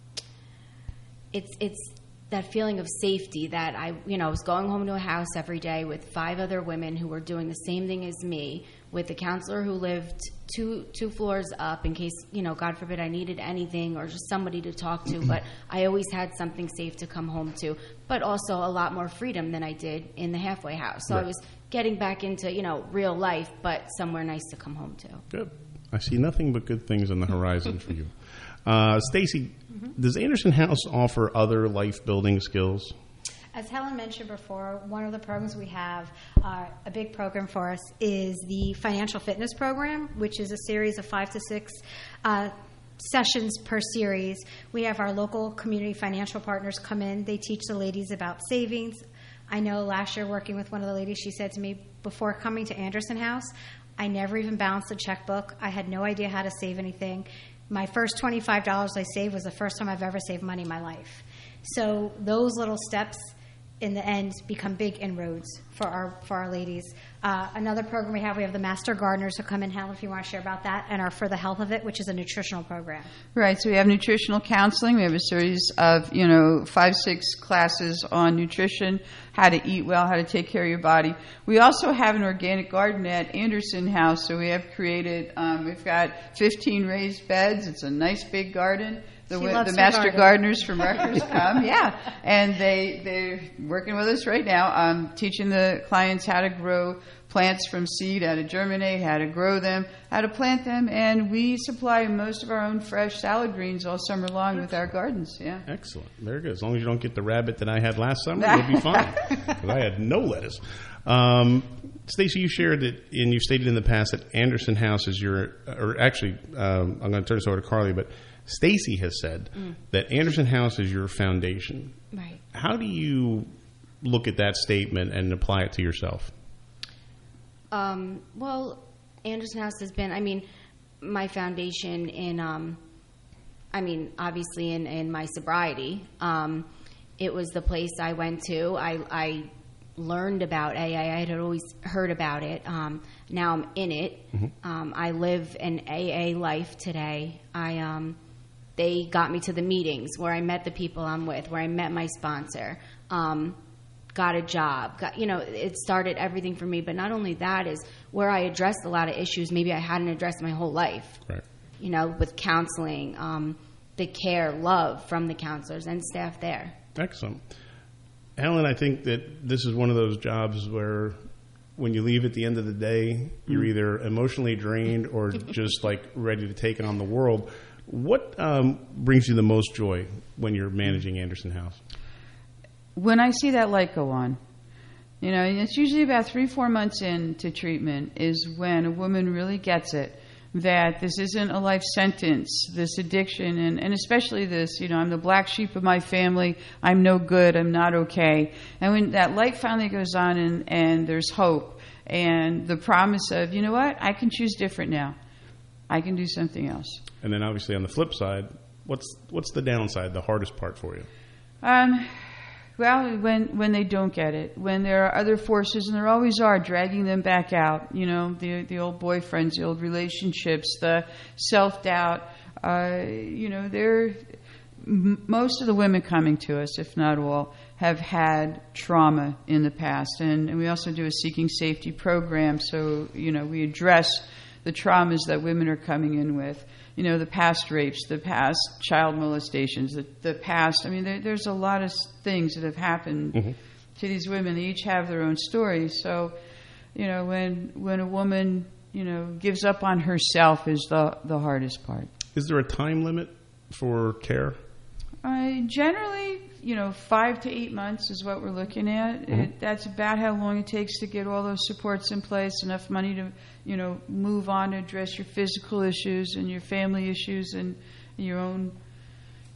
it's it's that feeling of safety that I, you know, I was going home to a house every day with five other women who were doing the same thing as me, with a counselor who lived two two floors up in case, you know, God forbid I needed anything or just somebody to talk to. But I always had something safe to come home to, but also a lot more freedom than I did in the halfway house. So right. I was getting back into, you know, real life, but somewhere nice to come home to. Good. I see nothing but good things on the horizon for you. Uh, Stacy, mm-hmm. does Anderson House offer other life-building skills? As Helen mentioned before, one of the programs we have, uh, a big program for us, is the Financial Fitness Program, which is a series of five to six uh, sessions per series. We have our local community financial partners come in. They teach the ladies about savings. I know last year working with one of the ladies, she said to me, before coming to Anderson House, I never even balanced a checkbook. I had no idea how to save anything. My first twenty-five dollars I saved was the first time I've ever saved money in my life. So those little steps in the end become big inroads for our for our ladies. Uh, another program we have, we have the Master Gardeners who come in. Helen, if you want to share about that, and our For the Health of It, which is a nutritional program. Right, so we have nutritional counseling. We have a series of, you know, five, six classes on nutrition, how to eat well, how to take care of your body. We also have an organic garden at Anderson House, so we have created, um, we've got fifteen raised beds. It's a nice big garden. The, the Master garden. Gardeners from Rutgers come, yeah, and they they're working with us right now, um, teaching the clients how to grow plants from seed, how to germinate, how to grow them, how to plant them, and we supply most of our own fresh salad greens all summer long with our gardens. Yeah, excellent, very good. As long as you don't get the rabbit that I had last summer, you'll be fine. Because I had no lettuce. Um, Stacy, you shared that, and you've stated in the past that Anderson House is your, or actually, um, I'm going to turn this over to Carly, but Stacy has said mm. that Anderson House is your foundation. Right. How do you look at that statement and apply it to yourself? Um, well, Anderson House has been, I mean, my foundation in, um, I mean, obviously in, in my sobriety. Um, it was the place I went to. I, I learned about A A. I had always heard about it. Um, now I'm in it. Mm-hmm. Um, I live an A A life today. I, um, They got me to the meetings where I met the people I'm with, where I met my sponsor, um, got a job. Got, you know, it started everything for me. But not only that is where I addressed a lot of issues maybe I hadn't addressed my whole life. Right. You know, with counseling, um, the care, love from the counselors and staff there. Excellent. Helen, I think that this is one of those jobs where when you leave at the end of the day, you're mm. either emotionally drained or just like ready to take on the world. What um, brings you the most joy when you're managing Anderson House? When I see that light go on. You know, it's usually about three, four months into treatment is when a woman really gets it, that this isn't a life sentence, this addiction, and, and especially this, you know, I'm the black sheep of my family, I'm no good, I'm not okay. And when that light finally goes on and, and there's hope and the promise of, you know what, I can choose different now. I can do something else. And then obviously on the flip side, what's what's the downside, the hardest part for you? Um, well, when when they don't get it, when there are other forces, and there always are, dragging them back out. You know, the the old boyfriends, the old relationships, the self-doubt. Uh, you know, they're, m- most of the women coming to us, if not all, have had trauma in the past. And, and we also do a seeking safety program. So, you know, we address the traumas that women are coming in with, you know, the past rapes, the past child molestations, the, the past, I mean, there, there's a lot of things that have happened mm-hmm. to these women. They each have their own stories. So, you know, when when a woman, you know, gives up on herself is the, the hardest part. Is there a time limit for care? Uh, generally, you know, five to eight months is what we're looking at. Mm-hmm. It, that's about how long it takes to get all those supports in place, enough money to, you know, move on to address your physical issues and your family issues and your own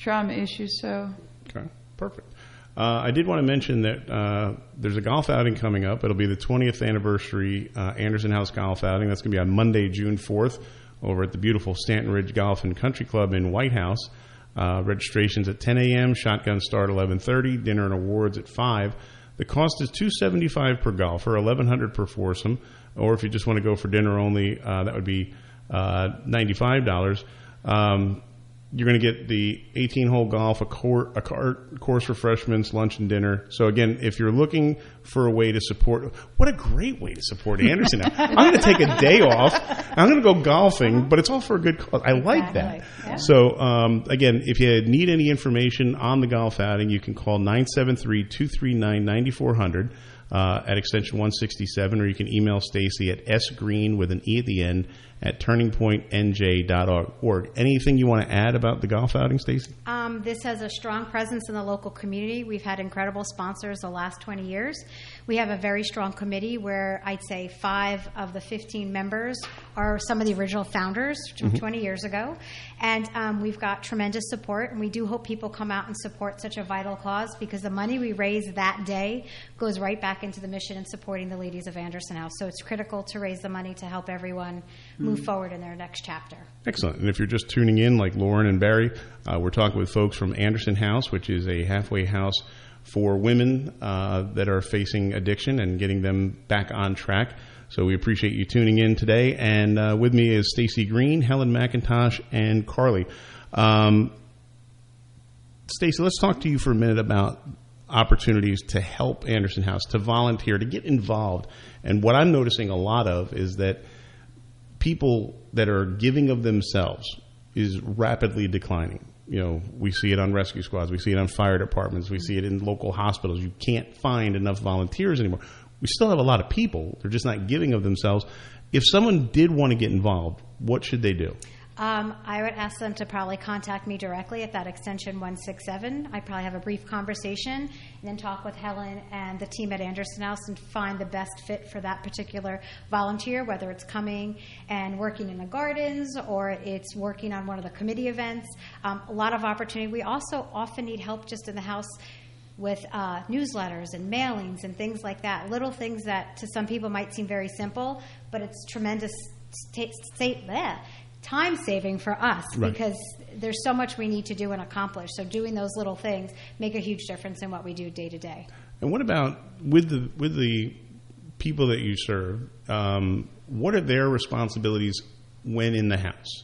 trauma issues. So okay, perfect. Uh, I did want to mention that uh, there's a golf outing coming up. It'll be the twentieth anniversary uh, Anderson House Golf Outing. That's going to be on Monday, June fourth, over at the beautiful Stanton Ridge Golf and Country Club in White House. Uh, registration's at ten a.m., shotgun start eleven thirty, dinner and awards at five. The cost is two hundred seventy-five dollars per golfer, eleven hundred dollars per foursome, or if you just want to go for dinner only, uh, that would be uh, ninety-five dollars. Um, You're going to get the eighteen-hole golf, a, court, a cart, course refreshments, lunch and dinner. So, again, if you're looking for a way to support – what a great way to support Anderson. I'm going to take a day off. I'm going to go golfing, but it's all for a good cause. I like that. Yeah. So, um, again, if you need any information on the golf outing, you can call nine seven three, two three nine, nine four zero zero uh, at extension one sixty-seven, or you can email Stacy at sgreen with an E at the end at turning point n j dot org. Anything you want to add about the golf outing, Stacy? Um, this has a strong presence in the local community. We've had incredible sponsors the last twenty years. We have a very strong committee where I'd say five of the fifteen members are some of the original founders from mm-hmm. twenty years ago. And um, we've got tremendous support, and we do hope people come out and support such a vital cause, because the money we raise that day goes right back into the mission and supporting the ladies of Anderson House. So it's critical to raise the money to help everyone move mm-hmm. forward in their next chapter. Excellent. And if you're just tuning in, like Lauren and Barry, uh, we're talking with folks from Anderson House, which is a halfway house for women uh, that are facing addiction and getting them back on track. So we appreciate you tuning in today. And uh, with me is Stacy Green, Helen McIntosh, and Carly. Um, Stacy, let's talk to you for a minute about opportunities to help Anderson House, to volunteer, to get involved. And what I'm noticing a lot of is that people that are giving of themselves is rapidly declining. You know, we see it on rescue squads. We see it on fire departments. We see it in local hospitals. You can't find enough volunteers anymore. We still have a lot of people. They're just not giving of themselves. If someone did want to get involved, what should they do? Um, I would ask them to probably contact me directly at that extension one sixty-seven. I probably have a brief conversation and then talk with Helen and the team at Anderson House and find the best fit for that particular volunteer, whether it's coming and working in the gardens or it's working on one of the committee events. Um, a lot of opportunity. We also often need help just in the house with uh, newsletters and mailings and things like that. Little things that to some people might seem very simple, but it's tremendous sta- sta- bleh, time saving for us right. because there's so much we need to do and accomplish. So doing those little things make a huge difference in what we do day to day. And what about with the with the people that you serve? Um, what are their responsibilities when in the house?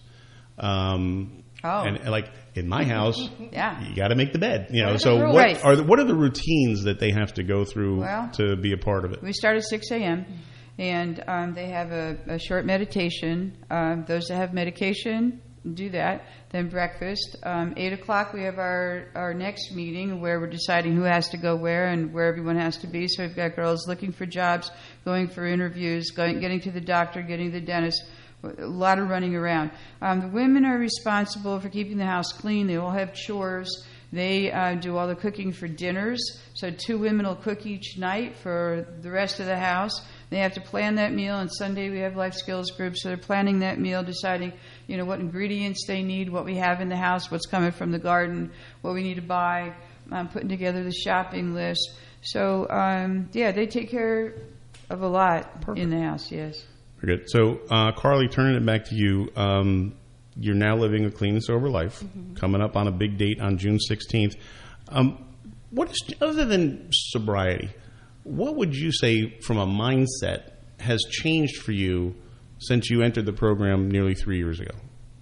Um, oh, and like in my house, yeah. you got to make the bed. You know, what so what right. are the, what are the routines that they have to go through well, to be a part of it? We start at six a.m. and um, they have a, a short meditation. Um, those that have medication do that. Then breakfast. Um, eight o'clock we have our, our next meeting where we're deciding who has to go where and where everyone has to be. So we've got girls looking for jobs, going for interviews, going, getting to the doctor, getting to the dentist. A lot of running around. Um, the women are responsible for keeping the house clean. They all have chores. They uh, do all the cooking for dinners. So two women will cook each night for the rest of the house. They have to plan that meal. On Sunday we have life skills groups, so they're planning that meal, deciding, you know, what ingredients they need, what we have in the house, what's coming from the garden, what we need to buy, um, putting together the shopping list. So, um, yeah, they take care of a lot Perfect. In the house, yes. Very good. So, uh, Carly, turning it back to you, um, you're now living a clean and sober life, mm-hmm. coming up on a big date on June sixteenth. Um, what is, other than sobriety, what would you say from a mindset has changed for you since you entered the program nearly three years ago?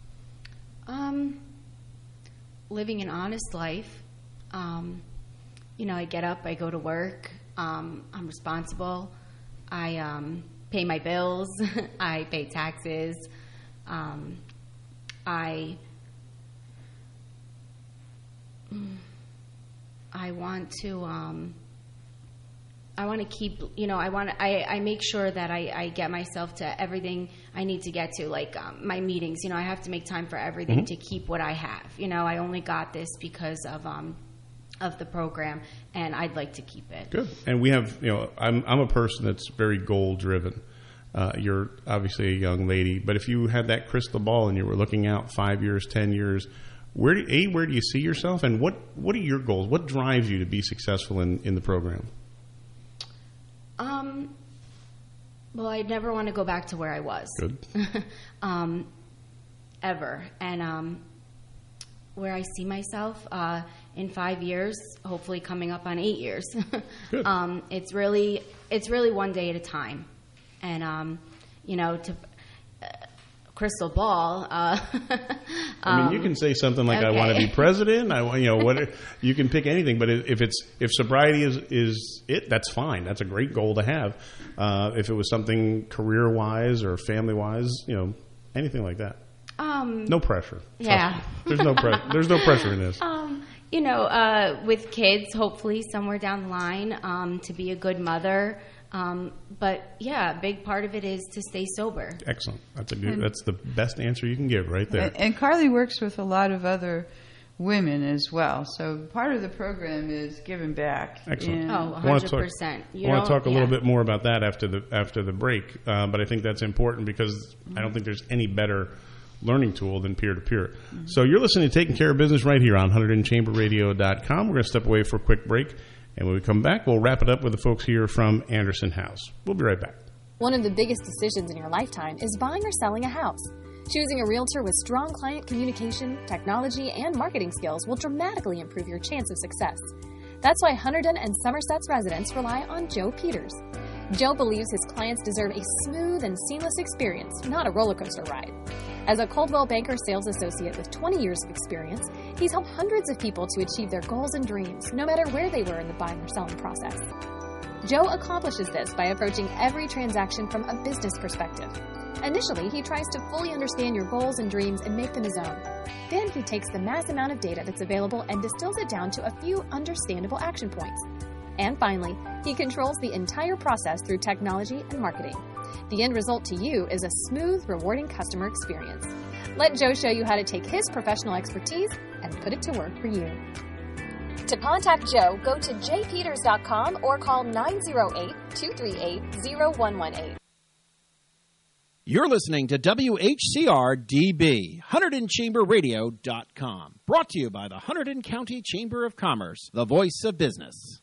Um, living an honest life. Um, you know, I get up, I go to work, um, I'm responsible, I... Um, pay my bills, I pay taxes, um, I I want to um, I want to keep, you know, I want to, I, I make sure that I, I get myself to everything I need to get to, like um, my meetings. You know, I have to make time for everything mm-hmm. to keep what I have. You know, I only got this because of um, of the program, and I'd like to keep it. Good. And we have, you know, I'm I'm a person that's very goal driven. Uh, you're obviously a young lady, but if you had that crystal ball and you were looking out five years, ten years, Where do, A, where do you see yourself, and what, what are your goals? What drives you to be successful in, in the program? Um, well, I never want to go back to where I was. Good. um, ever. And um, where I see myself uh, in five years, hopefully coming up on eight years. Good. Um, it's really, it's really one day at a time. And, um, you know, to... crystal ball. Uh, I mean, you can say something like, okay. "I want to be president." I, want- you know, what you can pick anything. But if it's if sobriety is is it, that's fine. That's a great goal to have. Uh, if it was something career wise or family wise, you know, anything like that. Um, no pressure. Yeah, there's no pressure. There's no pressure in this. Um, you know, uh, with kids, hopefully somewhere down the line, um, to be a good mother. Um, but yeah, a big part of it is to stay sober. Excellent. That's a good. And- that's the best answer you can give right there. And, and Carly works with a lot of other women as well. So part of the program is giving back. Excellent. And- Oh, I want to one hundred percent. talk, You I want to know, talk a yeah. little bit more about that after the after the break. Uh, but I think that's important because I don't think there's any better learning tool than peer-to-peer. Mm-hmm. So you're listening to Taking Care of Business right here on one hundred chamber radio dot com. We're going to step away for a quick break. And when we come back, we'll wrap it up with the folks here from Anderson House. We'll be right back. One of the biggest decisions in your lifetime is buying or selling a house. Choosing a realtor with strong client communication, technology, and marketing skills will dramatically improve your chance of success. That's why Hunterdon and Somerset's residents rely on Joe Peters. Joe believes his clients deserve a smooth and seamless experience, not a roller coaster ride. As a Coldwell Banker sales associate with twenty years of experience, he's helped hundreds of people to achieve their goals and dreams, no matter where they were in the buying or selling process. Joe accomplishes this by approaching every transaction from a business perspective. Initially, he tries to fully understand your goals and dreams and make them his own. Then he takes the mass amount of data that's available and distills it down to a few understandable action points. And finally, he controls the entire process through technology and marketing. The end result to you is a smooth, rewarding customer experience. Let Joe show you how to take his professional expertise and put it to work for you. To contact Joe, go to j peters dot com or call nine oh eight, two three eight, oh one one eight. You're listening to W H C R D B, Hunterdon Chamber Radio dot com. Brought to you by the Hunterdon County Chamber of Commerce, the voice of business.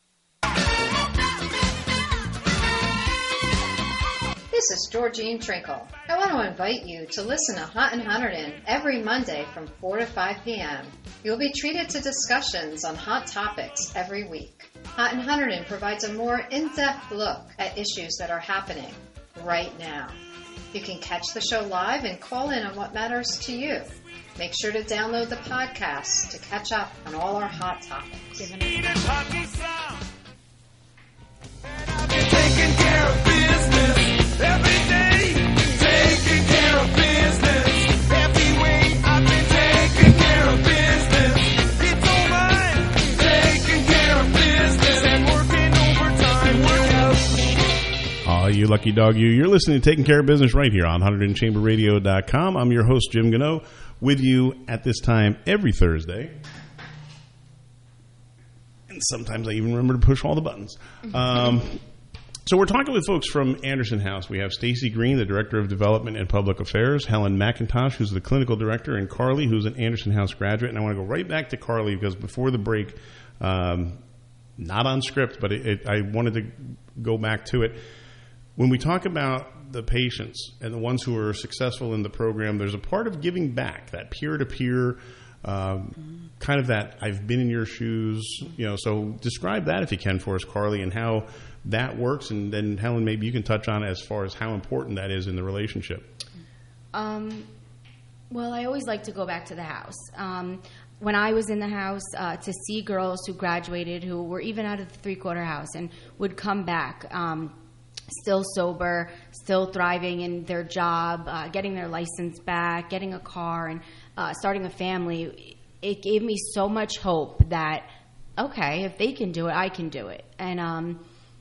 This is Georgine Trinkle. I want to invite you to listen to Hunt and Hunterdon every Monday from four to five p.m. You'll be treated to discussions on hot topics every week. Hunt and Hunterdon provides a more in-depth look at issues that are happening right now. You can catch the show live and call in on what matters to you. Make sure to download the podcast to catch up on all our hot topics. Taking care of business every day. Taking care of business every way. I've been taking care of business. It's all mine. Taking care of business and working overtime will help. Aw, you lucky dog, you. You're listening to Taking Care of Business right here on Hunterdon chamber radio dot com. I'm your host, Jim Gano, with you at this time every Thursday. And sometimes I even remember to push all the buttons. Um, so we're talking with folks from Anderson House. We have Stacy Green, the Director of Development and Public Affairs, Helen McIntosh, who's the Clinical Director, and Carly, who's an Anderson House graduate. And I want to go right back to Carly because before the break, um, not on script, but it, it, I wanted to go back to it. When we talk about the patients and the ones who are successful in the program, there's a part of giving back, that peer-to-peer Um, kind of that I've been in your shoes, you know, so describe that if you can for us, Carly, and how that works. And then, Helen, maybe you can touch on it as far as how important that is in the relationship. Um, well, I always like to go back to the house. Um, when I was in the house, uh, to see girls who graduated, who were even out of the three-quarter house and would come back, um, still sober, still thriving in their job, uh, getting their license back, getting a car, and uh, starting a family, it gave me so much hope that, okay, if they can do it, I can do it. And um,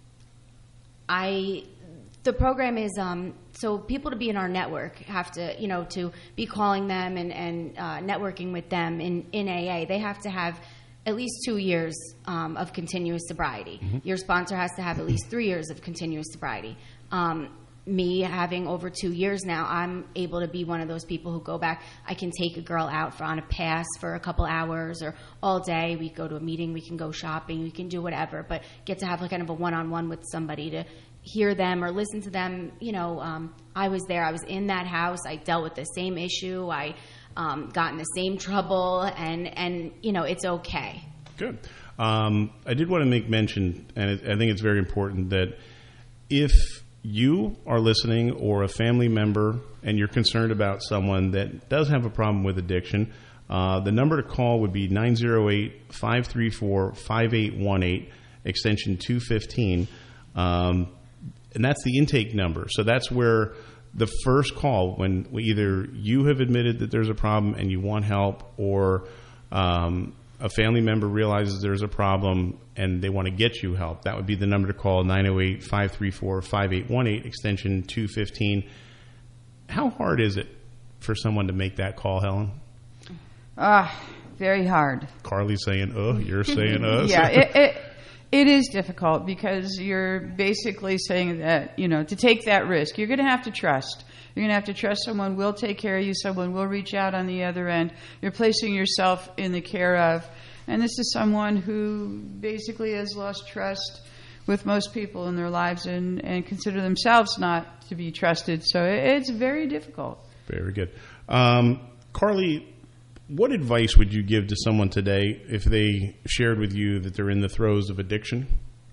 I, the program is, um, so people to be in our network have to, you know, to be calling them and, and uh, networking with them in, in A A, they have to have at least two years um, of continuous sobriety. Mm-hmm. Your sponsor has to have at least three years of continuous sobriety. Um, me having over two years now, I'm able to be one of those people who go back. I can take a girl out for on a pass for a couple hours or all day. We go to a meeting, we can go shopping, we can do whatever, but get to have like kind of a one-on-one with somebody to hear them or listen to them. You know, um, I was there. I was in that house. I dealt with the same issue. I um, got in the same trouble, and, and you know, it's okay. Good. Um, I did want to make mention, and it, I think it's very important, that if you are listening or a family member and you're concerned about someone that does have a problem with addiction, uh, the number to call would be nine oh eight, five three four, five eight one eight, extension two fifteen. Um, and that's the intake number. So that's where the first call, when either you have admitted that there's a problem and you want help, or um, a family member realizes there's a problem and they want to get you help, that would be the number to call, nine oh eight, five three four, five eight one eight, extension two fifteen. How hard is it for someone to make that call, Helen? Ah, uh, very hard. Carly's saying, oh, you're saying us. Yeah, it, it, it is difficult because you're basically saying that, you know, to take that risk, you're going to have to trust. You're going to have to trust someone will take care of you, someone will reach out on the other end. You're placing yourself in the care of. And this is someone who basically has lost trust with most people in their lives and, and consider themselves not to be trusted. So it's very difficult. Very good. Um, Carly, what advice would you give to someone today if they shared with you that they're in the throes of addiction?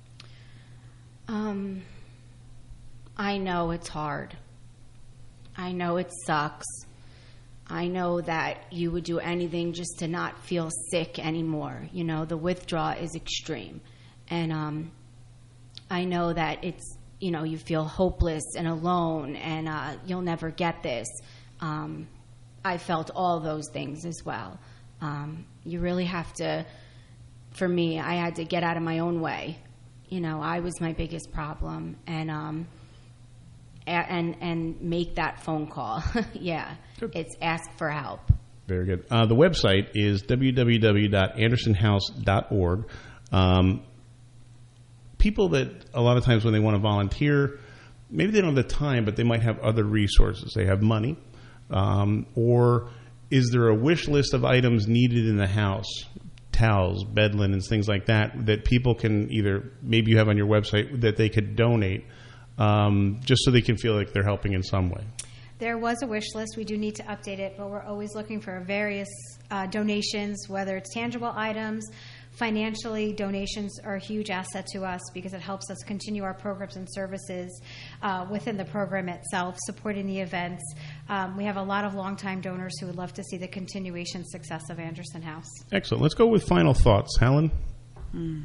Um, I know it's hard. I know it sucks. I know that you would do anything just to not feel sick anymore. You know, the withdrawal is extreme. And um, I know that it's, you know, you feel hopeless and alone and uh, you'll never get this. Um, I felt all those things as well. Um, you really have to, for me, I had to get out of my own way. You know, I was my biggest problem. And, um, and, and make that phone call. Yeah. Good. It's ask for help. Very good. Uh, the website is w w w dot anderson house dot org. Um, people that a lot of times when they want to volunteer, maybe they don't have the time, but they might have other resources. They have money. Um, or is there a wish list of items needed in the house, towels, bed linens, things like that, that people can either, maybe you have on your website, that they could donate um, just so they can feel like they're helping in some way? There was a wish list. We do need to update it, but we're always looking for various uh, donations, whether it's tangible items. Financially, donations are a huge asset to us because it helps us continue our programs and services uh, within the program itself, supporting the events. Um, we have a lot of longtime donors who would love to see the continuation success of Anderson House. Excellent. Let's go with final thoughts. Helen? Hmm.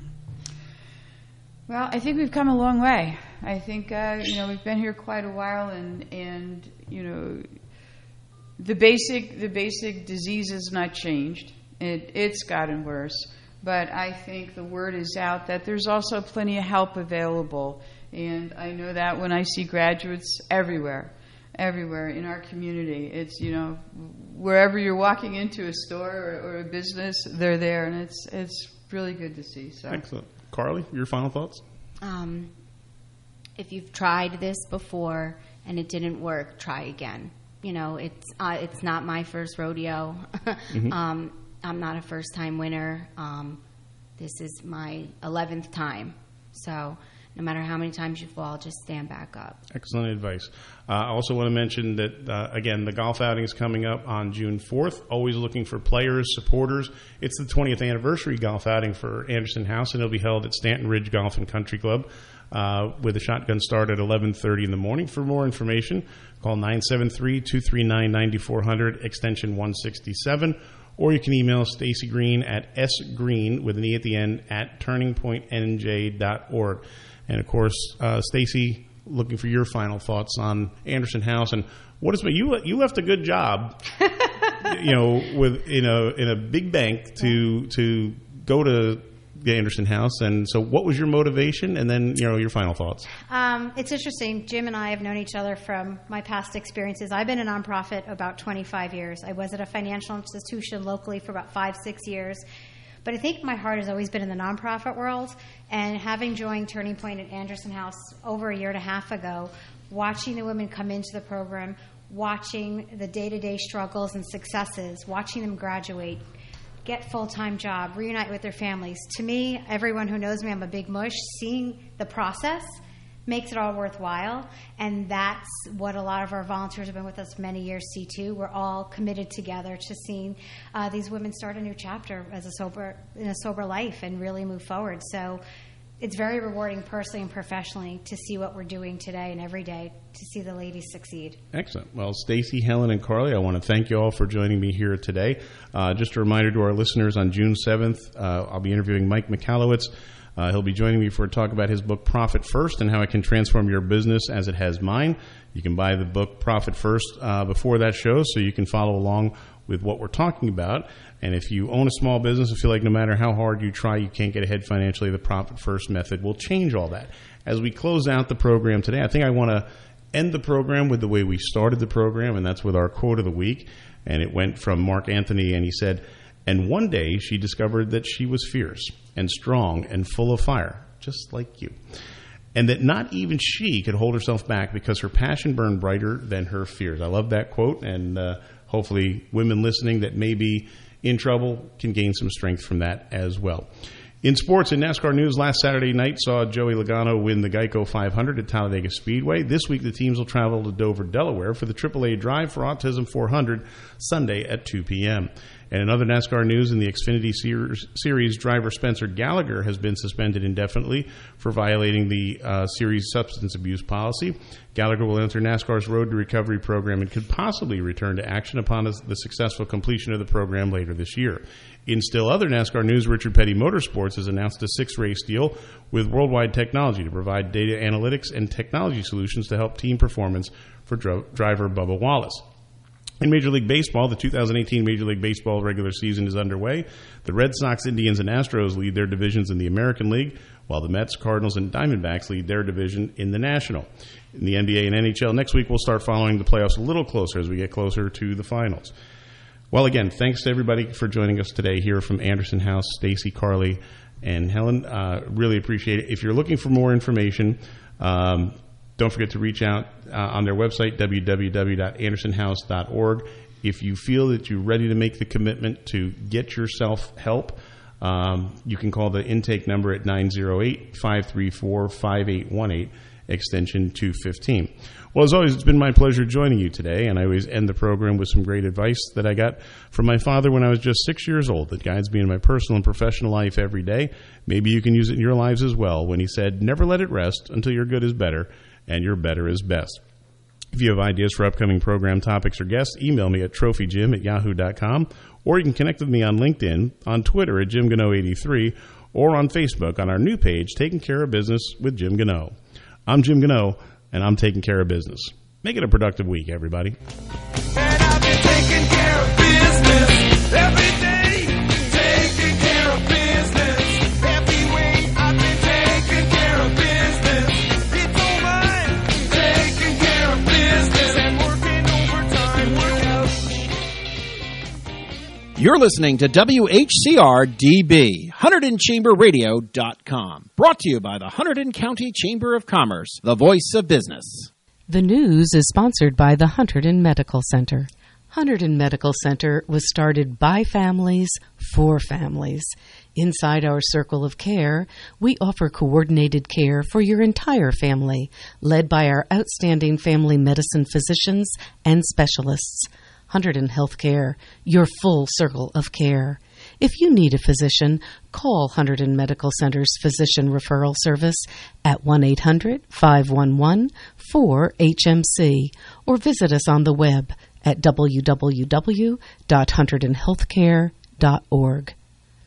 Well, I think we've come a long way. I think, uh, you know, we've been here quite a while, and, and you know, the basic the basic disease has not changed. It, it's gotten worse. But I think the word is out that there's also plenty of help available. And I know that when I see graduates everywhere, everywhere in our community. It's, you know, wherever you're walking into a store or, or a business, they're there. And it's it's really good to see. So. Excellent. Carly, your final thoughts? Um, if you've tried this before and it didn't work, try again. You know, it's uh, it's not my first rodeo. mm-hmm. um, I'm not a first-time winner. Um, this is my eleventh time. So no matter how many times you fall, just stand back up. Excellent advice. Uh, I also want to mention that, uh, again, the golf outing is coming up on June fourth. Always looking for players, supporters. It's the twentieth anniversary golf outing for Anderson House, and it'll be held at Stanton Ridge Golf and Country Club uh, with a shotgun start at eleven thirty in the morning. For more information, call nine seven three, two three nine, nine four zero zero, extension one sixty-seven. Or you can email Stacy Green at sgreen with an E at the end at turning point n j dot org. And, of course, uh, Stacy, looking for your final thoughts on Anderson House. And what is you you left a good job, you know, with in a in a big bank to to go to the Anderson House. And so what was your motivation? And then, you know, your final thoughts. Um, it's interesting. Jim and I have known each other from my past experiences. I've been a nonprofit about twenty-five years. I was at a financial institution locally for about five, six years. But I think my heart has always been in the nonprofit world, and having joined Turning Point at Anderson House over a year and a half ago, watching the women come into the program, watching the day-to-day struggles and successes, watching them graduate, get full-time job, reunite with their families. To me, everyone who knows me, I'm a big mush. Seeing the process makes it all worthwhile, and that's what a lot of our volunteers have been with us many years see too. We're all committed together to seeing uh, these women start a new chapter as a sober in a sober life and really move forward. So it's very rewarding personally and professionally to see what we're doing today and every day to see the ladies succeed. Excellent. Well, Stacy, Helen, and Carly, I want to thank you all for joining me here today. Uh, just a reminder to our listeners, on June seventh, uh, I'll be interviewing Mike Michalowicz. Uh, he'll be joining me for a talk about his book, Profit First, and how it can transform your business as it has mine. You can buy the book Profit First uh, before that show so you can follow along with what we're talking about. And if you own a small business and feel like no matter how hard you try, you can't get ahead financially, the Profit First method will change all that. As we close out the program today, I think I want to end the program with the way we started the program, and that's with our quote of the week. And it went from Mark Anthony, and he said, "And one day she discovered that she was fierce and strong and full of fire, just like you. And that not even she could hold herself back because her passion burned brighter than her fears." I love that quote, and uh, hopefully women listening that may be in trouble can gain some strength from that as well. In sports and NASCAR news, last Saturday night saw Joey Logano win the Geico five hundred at Talladega Speedway. This week the teams will travel to Dover, Delaware for the triple A Drive for Autism four hundred Sunday at two p.m. And in other NASCAR news, in the Xfinity Series, driver Spencer Gallagher has been suspended indefinitely for violating the uh, series substance abuse policy. Gallagher will enter NASCAR's Road to Recovery program and could possibly return to action upon the successful completion of the program later this year. In still other NASCAR news, Richard Petty Motorsports has announced a six-race deal with Worldwide Technology to provide data analytics and technology solutions to help team performance for dro- driver Bubba Wallace. In Major League Baseball, the two thousand eighteen Major League Baseball regular season is underway. The Red Sox, Indians, and Astros lead their divisions in the American League, while the Mets, Cardinals, and Diamondbacks lead their division in the National. In the N B A and N H L, next week we'll start following the playoffs a little closer as we get closer to the finals. Well, again, thanks to everybody for joining us today here from Anderson House, Stacy, Carly, and Helen. Uh, really appreciate it. If you're looking for more information, um, don't forget to reach out uh, on their website, w w w dot anderson house dot org. If you feel that you're ready to make the commitment to get yourself help, um, you can call the intake number at nine zero eight, five three four, five eight one eight, extension two fifteen. Well, as always, it's been my pleasure joining you today, and I always end the program with some great advice that I got from my father when I was just six years old that guides me in my personal and professional life every day. Maybe you can use it in your lives as well, when he said, "Never let it rest until your good is better and your better is best." If you have ideas for upcoming program topics or guests, email me at trophy jim at yahoo dot com, or you can connect with me on LinkedIn, on Twitter at Jim Gano eighty-three, or on Facebook on our new page, Taking Care of Business with Jim Gano. I'm Jim Gano, and I'm taking care of business. Make it a productive week, everybody. And I've been taking care of business every day. Taking care of business every way. I've been taking care of business. It's all mine. Taking care of business and working overtime. Work out. You're listening to W H C R D B, Hunterdon Chamber Radio dot com. Brought to you by the Hunterdon County Chamber of Commerce, the voice of business. The news is sponsored by the Hunterdon Medical Center. Hunterdon Medical Center was started by families for families. Inside our circle of care, we offer coordinated care for your entire family, led by our outstanding family medicine physicians and specialists. Hunterdon Healthcare, your full circle of care. If you need a physician, call Hunterdon Medical Center's Physician Referral Service at one eight hundred, five one one, four H M C or visit us on the web at w w w dot hunterdon healthcare dot org.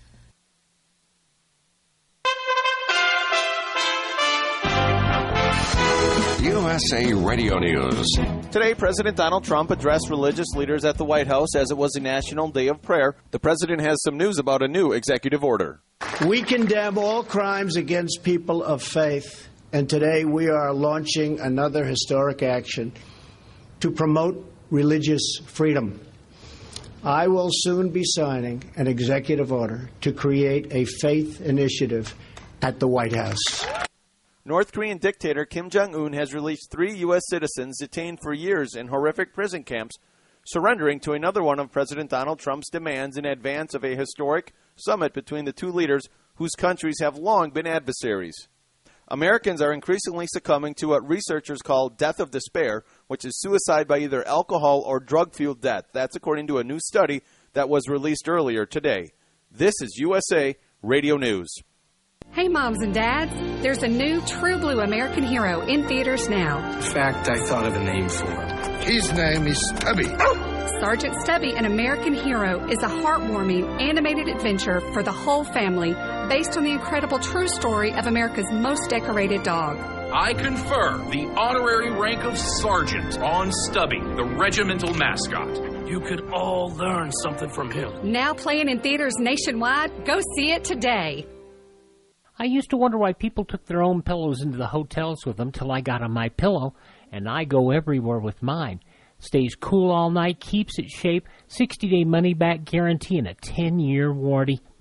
U S A Radio News. Today, President Donald Trump addressed religious leaders at the White House as it was a National Day of Prayer. The president has some news about a new executive order. We condemn all crimes against people of faith, and today we are launching another historic action to promote religious freedom. I will soon be signing an executive order to create a faith initiative at the White House. North Korean dictator Kim Jong-un has released three U S citizens detained for years in horrific prison camps, surrendering to another one of President Donald Trump's demands in advance of a historic summit between the two leaders whose countries have long been adversaries. Americans are increasingly succumbing to what researchers call death of despair, which is suicide by either alcohol or drug-fueled death. That's according to a new study that was released earlier today. This is U S A Radio News. Hey, moms and dads, there's a new True Blue American Hero in theaters now. In fact, I thought of a name for him. His name is Stubby. Sergeant Stubby, an American Hero, is a heartwarming animated adventure for the whole family based on the incredible true story of America's most decorated dog. I confer the honorary rank of Sergeant on Stubby, the regimental mascot. You could all learn something from him. Now playing in theaters nationwide, go see it today. I used to wonder why people took their own pillows into the hotels with them till I got on my pillow, and I go everywhere with mine. Stays cool all night, keeps its shape, sixty-day money-back guarantee, and a ten-year warranty.